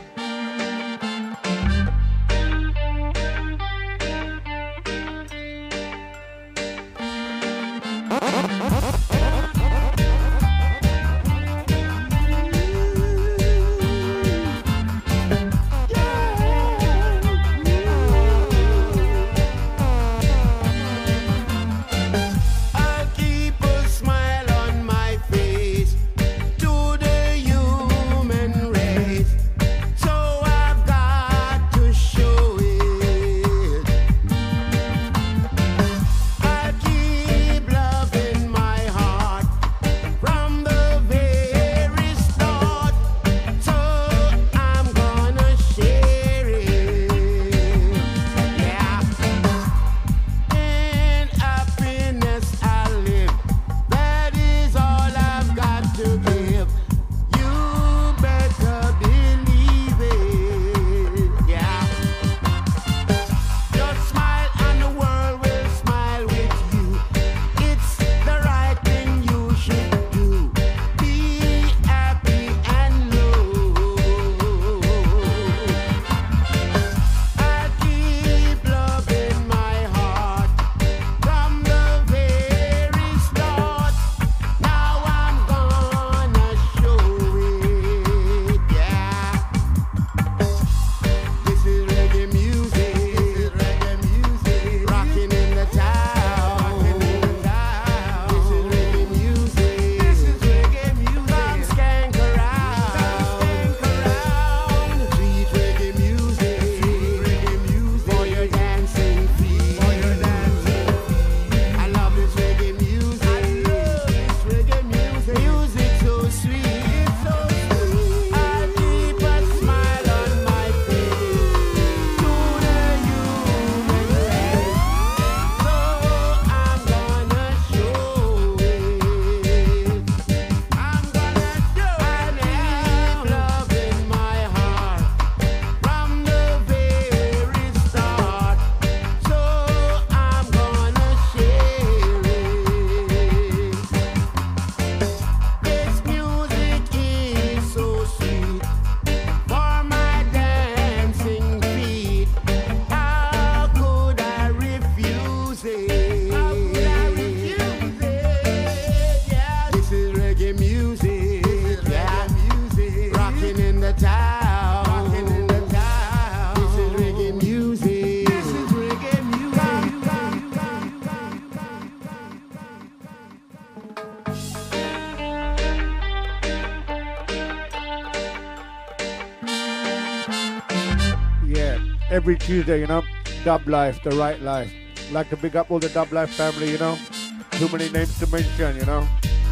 every Tuesday, you know, Dub Life, the right life. Like to big up all the Dub Life family, you know. Too many names to mention, you know.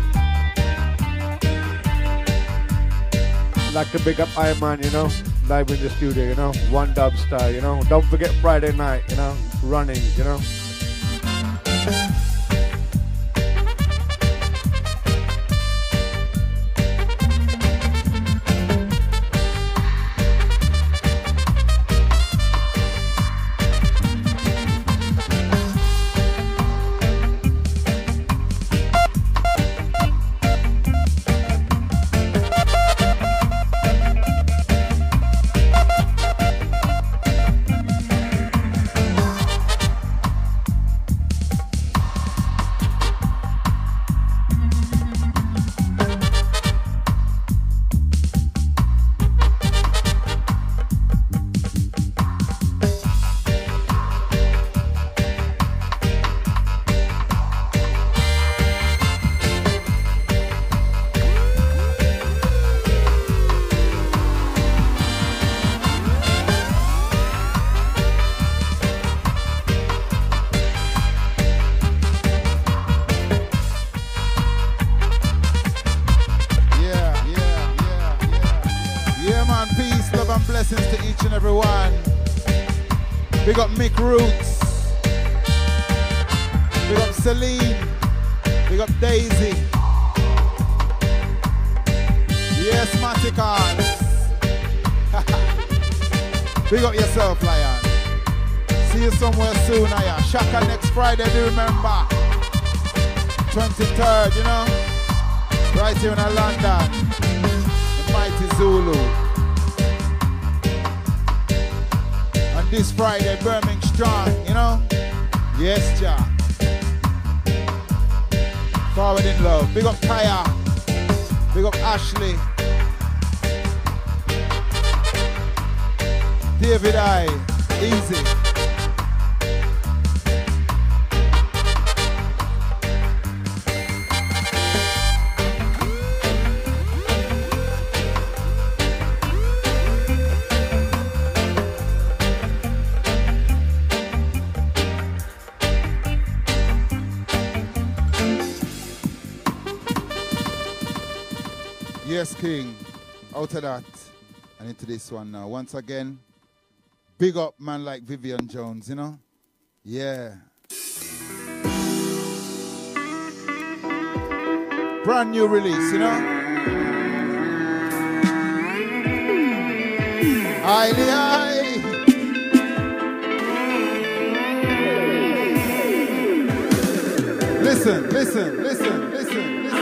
Like to big up Iron Man, you know, live in the studio, you know, one dub style, you know. Don't forget Friday night, you know, running, you know. love and blessings to each and every one. Big up Mick Roots. Big up Celine. Big up Daisy. Yes, Maticals. Big up yourself, Lion. See you somewhere soon, Aya. Shaka next Friday, do you remember? twenty-third, you know? Right here in London. The mighty Zulu. And this Friday, Birmingham Strong, you know? Yes, Ja. Forward in love. Big up Kaya. Big up Ashley. David I. Easy. Yes, King. Out of that and into this one now. Once again, big up man like Vivian Jones, you know? Yeah. Brand new release, you know? Highly high. Listen, listen, listen, listen, listen.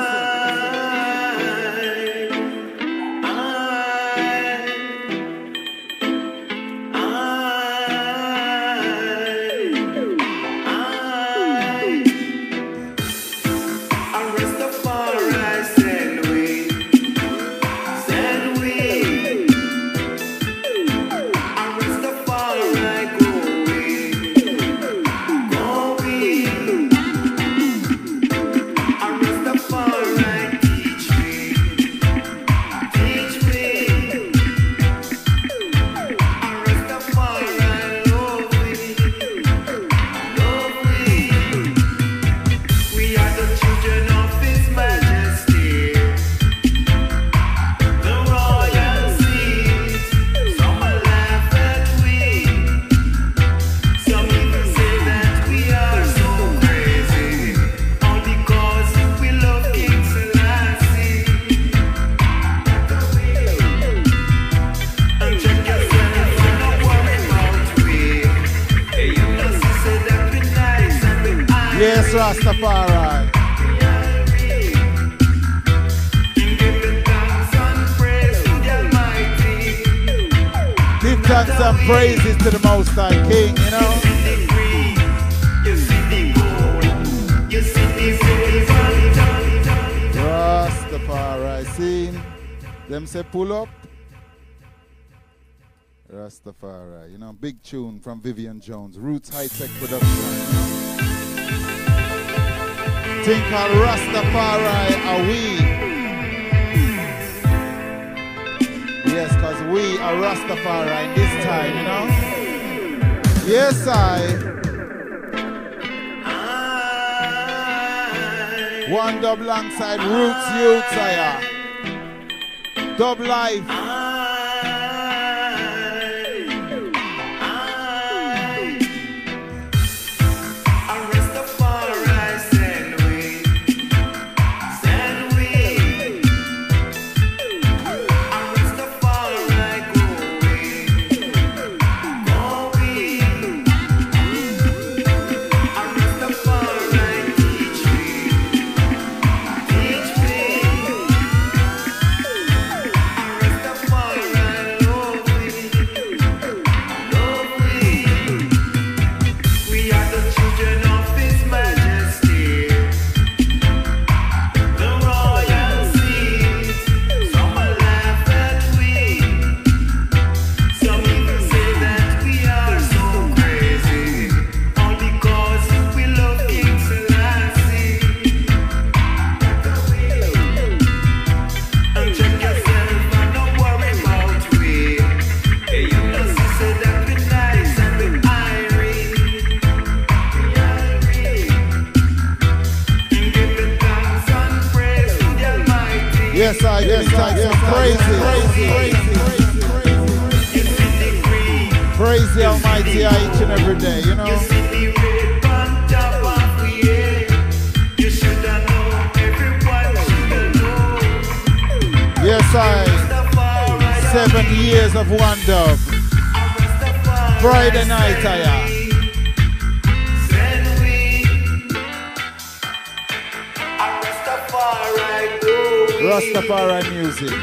Rastafari. Give thanks and praises to the Most High King, you know. Rastafari, see them say pull up. Rastafari, you know, big tune from Vivian Jones, Roots High Tech Production. Thing called Rastafari are we. Yes, because we are Rastafari in this time, you know? Yes, I. One dub alongside Roots Youths, I. Dub Life. Yes, I give thanks and praises. Praise the Almighty each and every day, you know. You see the red on top of the head. You should have known, everyone should have known. Yes, I. Seven years of One Dub. Friday night, I am. Rastafari music.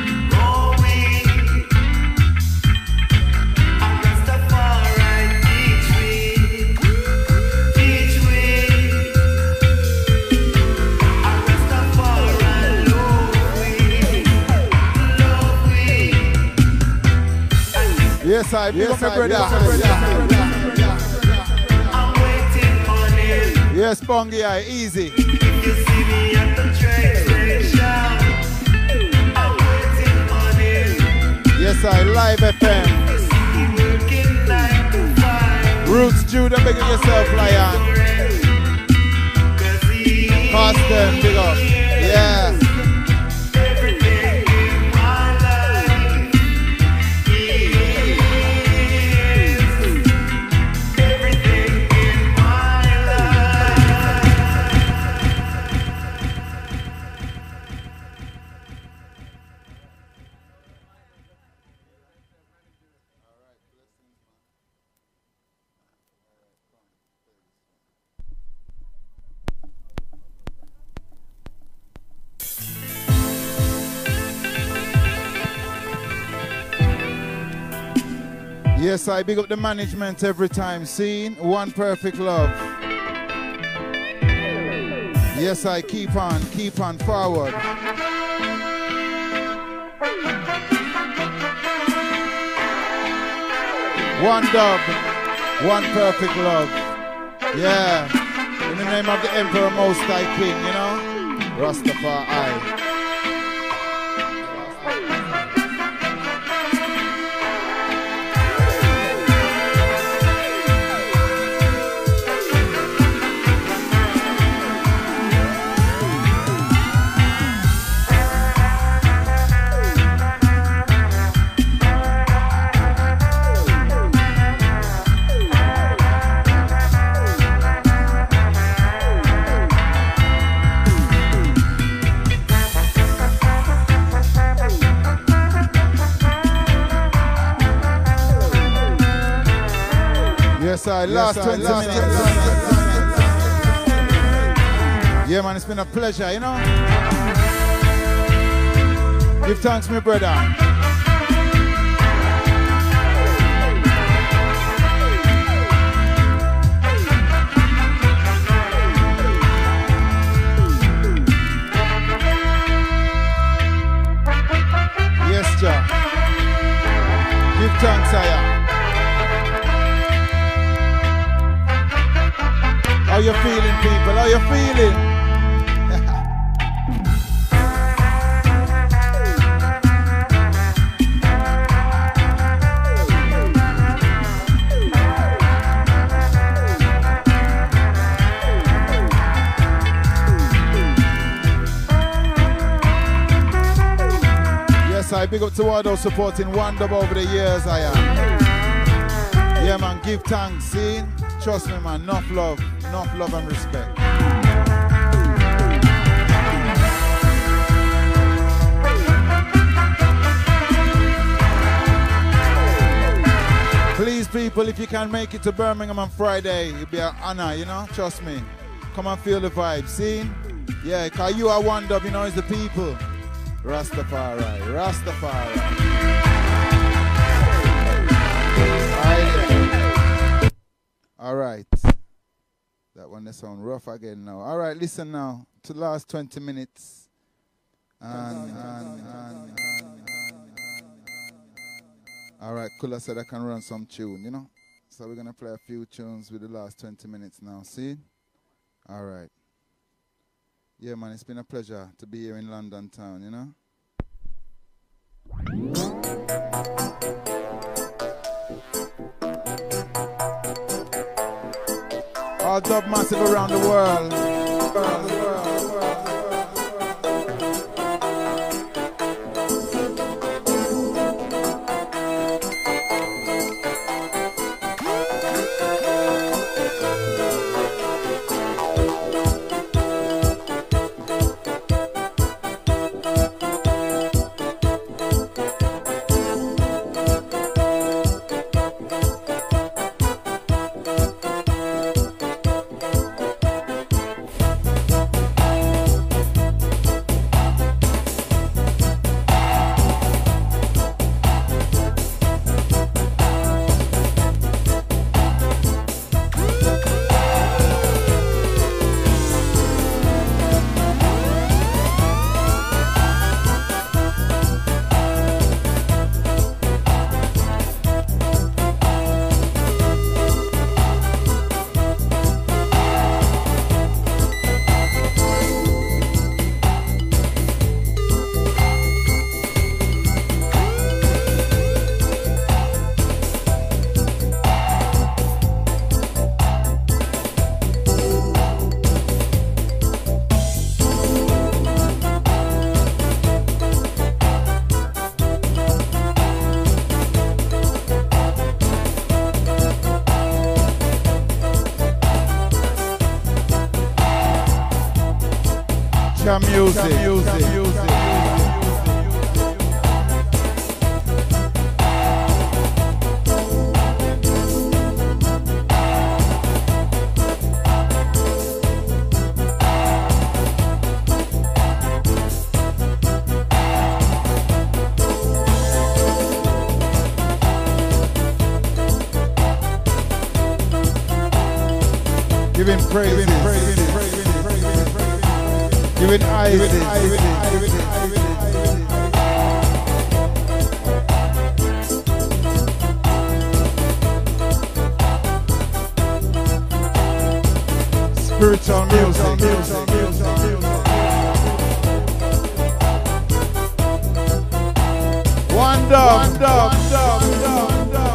Yes, I, yes, I, brother. Yes, I'm waiting on him. Yes, Bongi, I, easy. If you see me at the train station, I'm waiting on him. Yes, I, Live F M. You see me working nine to five. Roots Judah, big up yourself, Lion. Austin, big up. Yeah. Yes, I big up the management every time. Seeing One Perfect Love. Yes, I keep on, keep on forward. One Dub, One Perfect Love. Yeah, in the name of the Emperor Most High King, you know, Rastafari. Yes, I last yes, twenty last minutes. Yeah, man, it's been a pleasure, you know. Give thanks, my brother. Yes, Jah. Give thanks, Aya. How you feeling, people? How you feeling? Yes, I big up to all those supporting One Dub over the years, I am. Yeah, man, give thanks, see? Trust me, man, enough love. Enough love and respect. Please, people, if you can make it to Birmingham on Friday, it'll be an honor, you know? Trust me. Come and feel the vibe. See? Yeah, because you are One Dub, you know, it's the people. Rastafari. Rastafari. All right. That one that sound rough again now. All right, listen now to the last twenty minutes. And, and, and, and, and, all right, Kula said I can run some tune, you know. So we're gonna play a few tunes with the last twenty minutes now. See? All right. Yeah, man, it's been a pleasure to be here in London town, you know. All Dub massive around the world. Around the world. African music. music. music. Giving praise, giving praise, giving praise, giving praise, giving praise, giving eyes, giving eyes, giving eyes, spiritual music, music, music, music. One dog, one dog, one dog, one dog.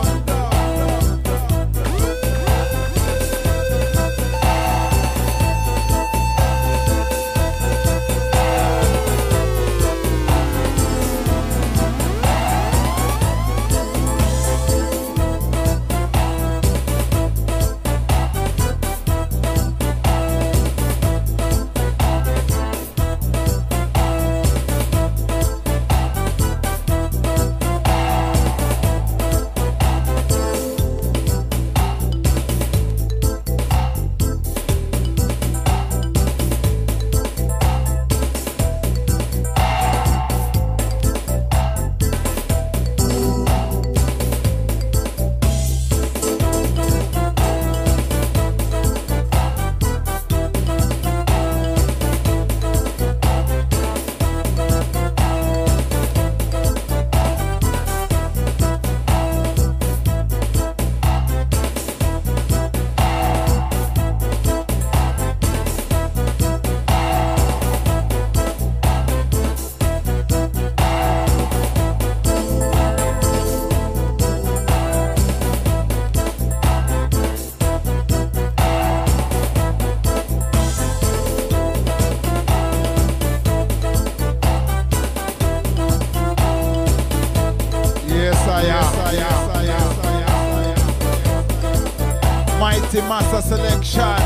Mighty Master Selection.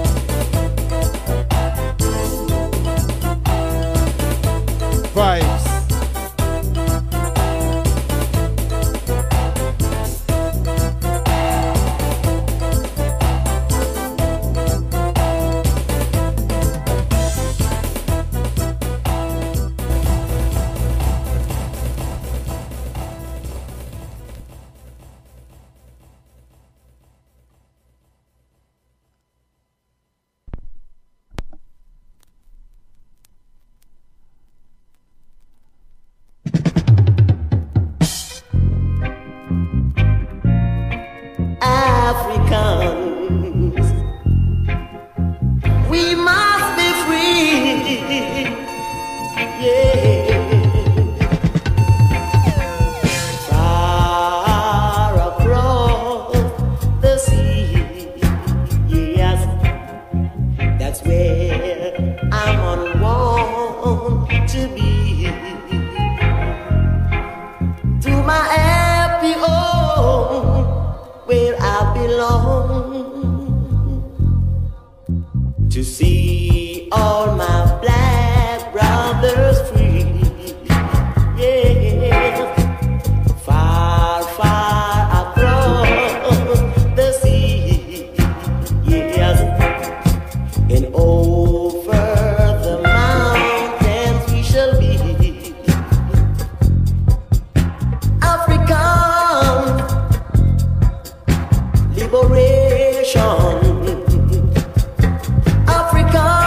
Vibes. Africans, we must be free, yeah. Far across the sea, yes, that's where I'm on want to be. To my happy home, where I belong, to see all my black brothers free, yeah. Far, far across the sea, yes, and over the mountains we shall be. African liberation, Africa.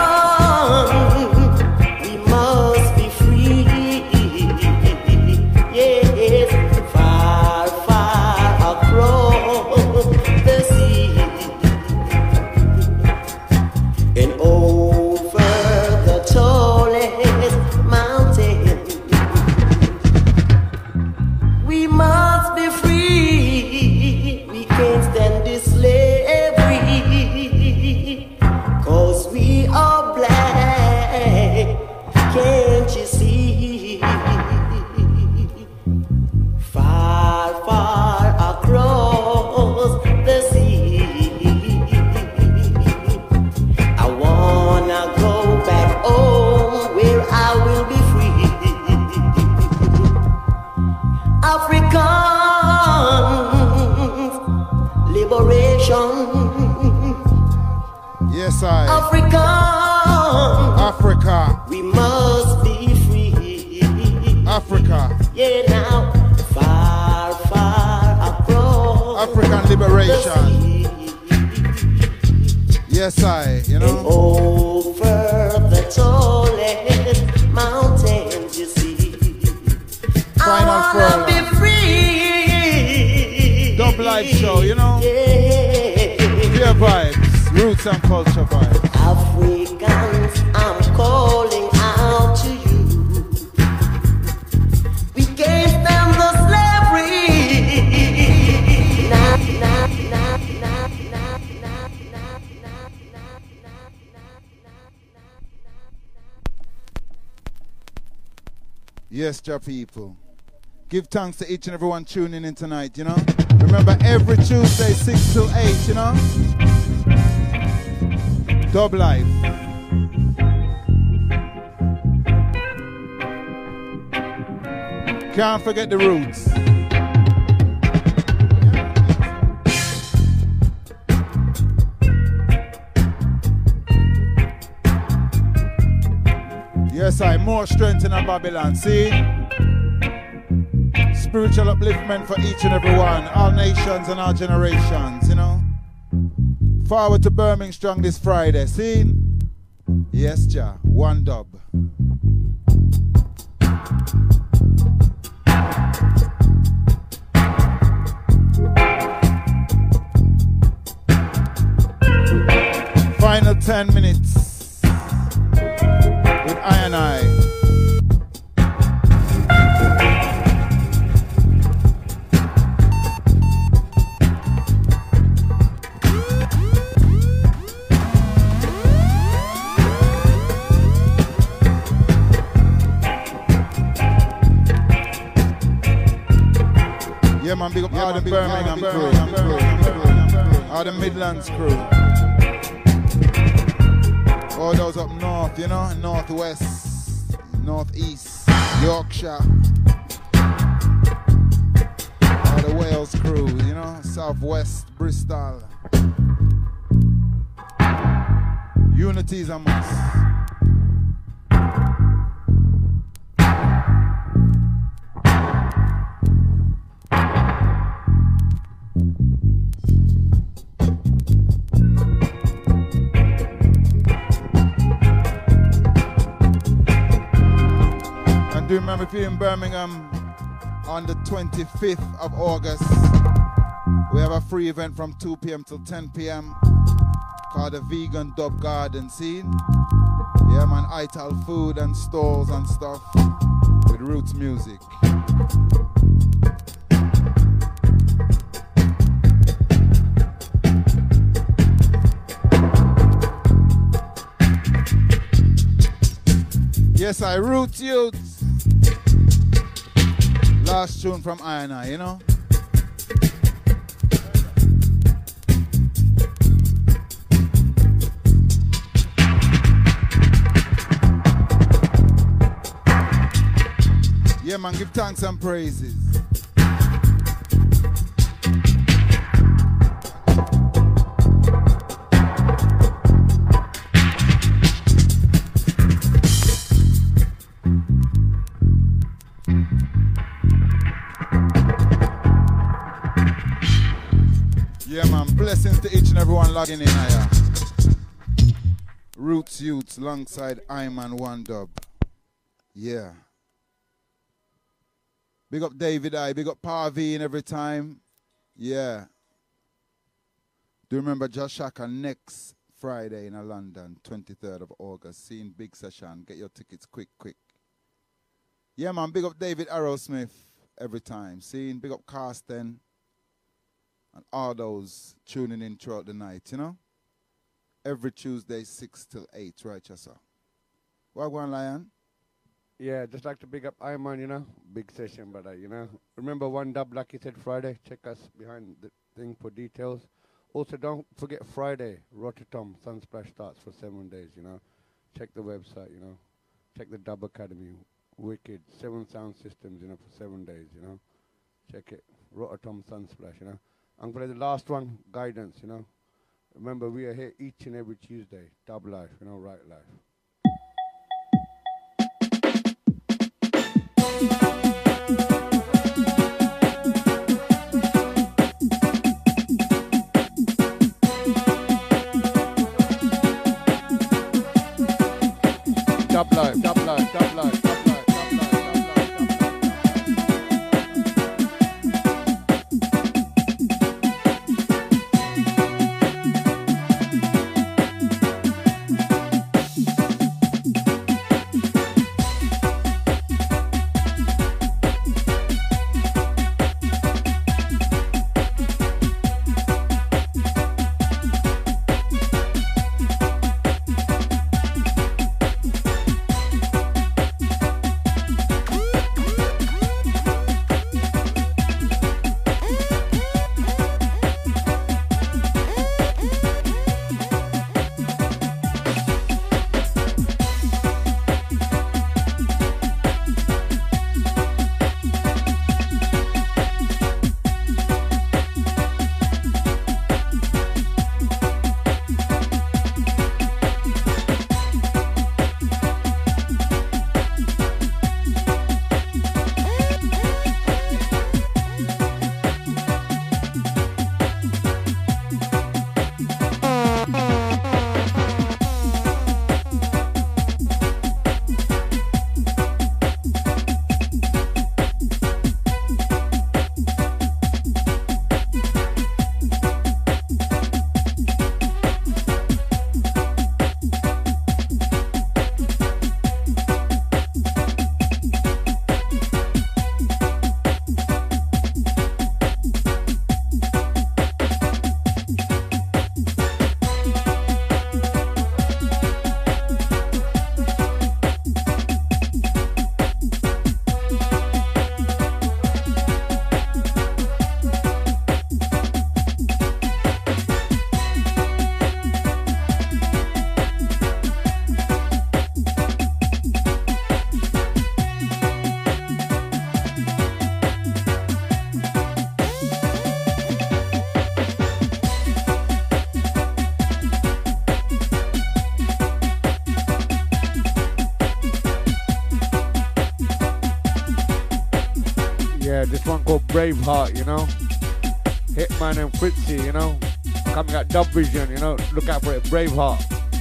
Yes, I. Africa. Africa. We must be free. Africa. Yeah, now far, far across African liberation. Yes, I. You know. and over the tallest mountains, you see. Final I wanna furlong. be free. Dub live show, you know. Yeah. Pure vibes, roots and culture vibes. Africans, I'm calling out to you. We can't stand the slavery. Nah, nah, nah, nah, nah, nah, nah, nah, nah, Yes, Jah people. Give thanks to each and everyone tuning in tonight, you know. Remember, every Tuesday, six till eight, you know. Dub Life. Can't forget the roots. Yes, I more strength in our Babylon. See? Spiritual upliftment for each and every one, all nations and all generations, you know. Forward to Birmingham Strong this Friday. See? Yes, Jah. One dub. Final ten minutes with I and I. Yeah, man, big up all the Birmingham crew, all the Midlands crew, all those up north, you know, northwest, northeast, Yorkshire, all the Wales crew, you know, southwest, Bristol. Unity is a must. Do remember if you're in Birmingham on the twenty-fifth of August, we have a free event from two p m till ten p m called the Vegan Dub Garden Scene. Yeah, man, Ital food and stalls and stuff with roots music. Yes, I roots youths. Last tune from I and I, you know. Yeah, man, give thanks and praises. Yeah, man, blessings to each and everyone logging in here. Roots Youths alongside Iman One Dub. Yeah. Big up David I, big up Parveen every time. Yeah. Do remember Josh Shaka next Friday in London, twenty-third of August. Seeing big session. Get your tickets quick, quick. Yeah, man, big up David Arrowsmith every time. Seeing big up Carsten. And all those tuning in throughout the night, you know? Every Tuesday, six till eight, right, Chassa? What going, Lion? Yeah, just like to big up Iman, you know? Big session, brother, you know? Remember One Dub, like you said, Friday. Check us behind the thing for details. Also, don't forget Friday, Rotterdam, Sunsplash starts for seven days, you know? Check the website, you know? Check the Dub Academy. Wicked. Seven sound systems, you know, for seven days, you know? Check it. Rotterdam, Sunsplash, you know? I'm going to play the last one, Guidance, you know. Remember, we are here each and every Tuesday. Dub life, you know, right life. Dub life, dub life, dub life, dub life, dub life, Yeah, this one called Braveheart, you know. Hitman and Fritzy, you know. Coming at Dub Vision, you know. Look out for it, Braveheart.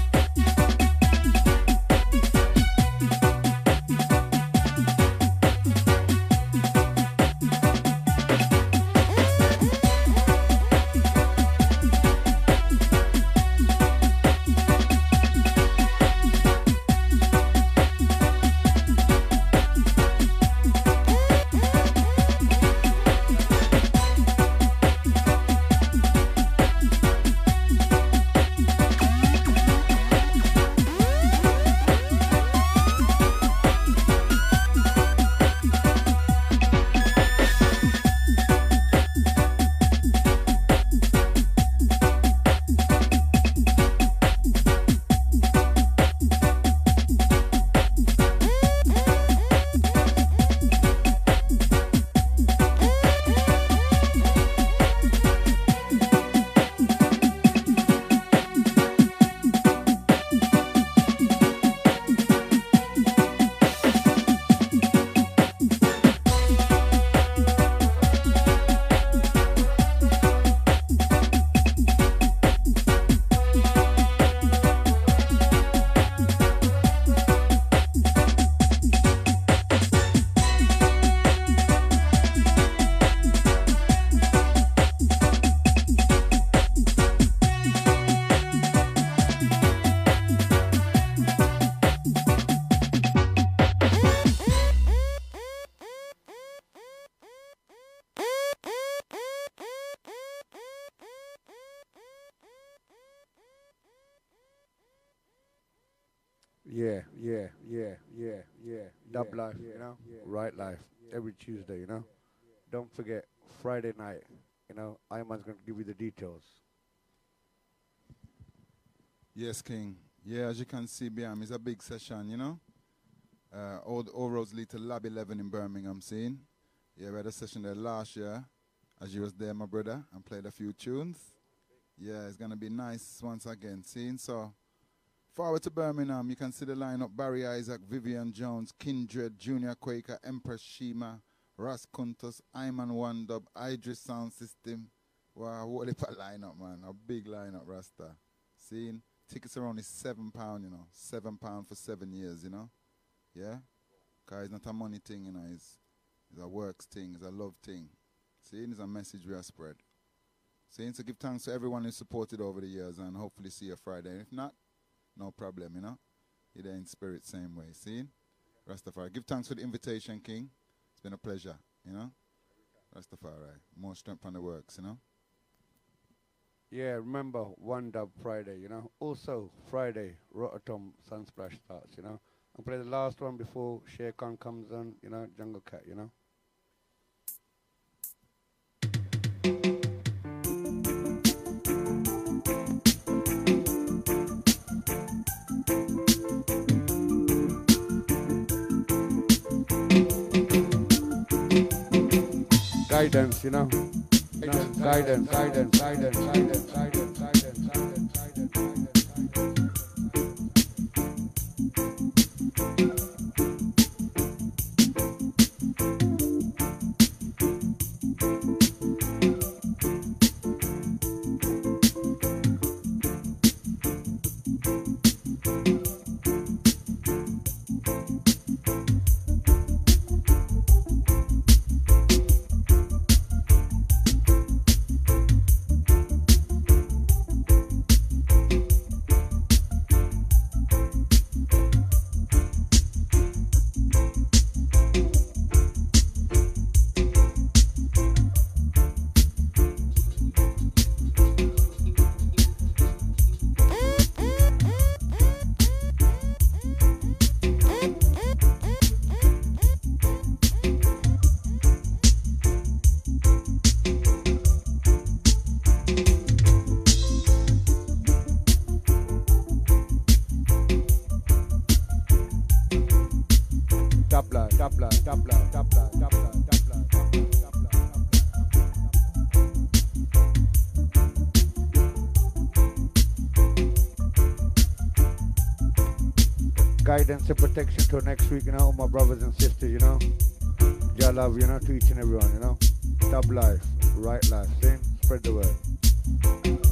Yeah, yeah, yeah, yeah, yeah. Dub yeah, life, yeah, you know. yeah, Right life, yeah, every Tuesday, you know. Don't forget Friday night, you know. Iman's gonna give you the details. Yes, King. Yeah, as you can see, B M, it's a big session, you know. Uh, all, all roads lead to Lab eleven in Birmingham, seeing. Yeah, we had a session there last year, as you was there, my brother, and played a few tunes. Yeah, it's going to be nice once again. Seeing so. Forward to Birmingham, you can see the lineup: Barry Isaac, Vivian Jones, Kindred, Junior Quaker, Empress Shima, Ras Kuntos, Iman One Dub, Idris Sound System. Wow, what a lineup, man. A big lineup, Rasta. Seeing tickets are only seven pounds, you know. Seven pounds for seven years, you know. Yeah? Because it's not a money thing, you know. It's, it's a works thing. It's a love thing. Seeing it's a message we are spread. Seeing to give thanks to everyone who supported over the years and hopefully see you Friday. And if not, no problem, you know. You're there in spirit same way. See? Rastafari. Give thanks for the invitation, King. It's been a pleasure, you know. Rastafari. More strength on the works, you know. Yeah, remember, One Dub Friday, you know. Also, Friday, Rotterdam Sunsplash starts, you know. I'll play the last one before Shere Khan comes on, you know, Jungle Cat, you know. Guidance, you know. Guidance, guidance, guidance, guidance, guidance, guidance, guidance, guidance, Dabla, dabla, dabla, dabla, dabla, dabla, dabla, dabla. Guidance and protection till next week, you know, all my brothers and sisters, you know. Jah love, you know, to each and everyone, you know. Dub life, right life, sing, spread the word.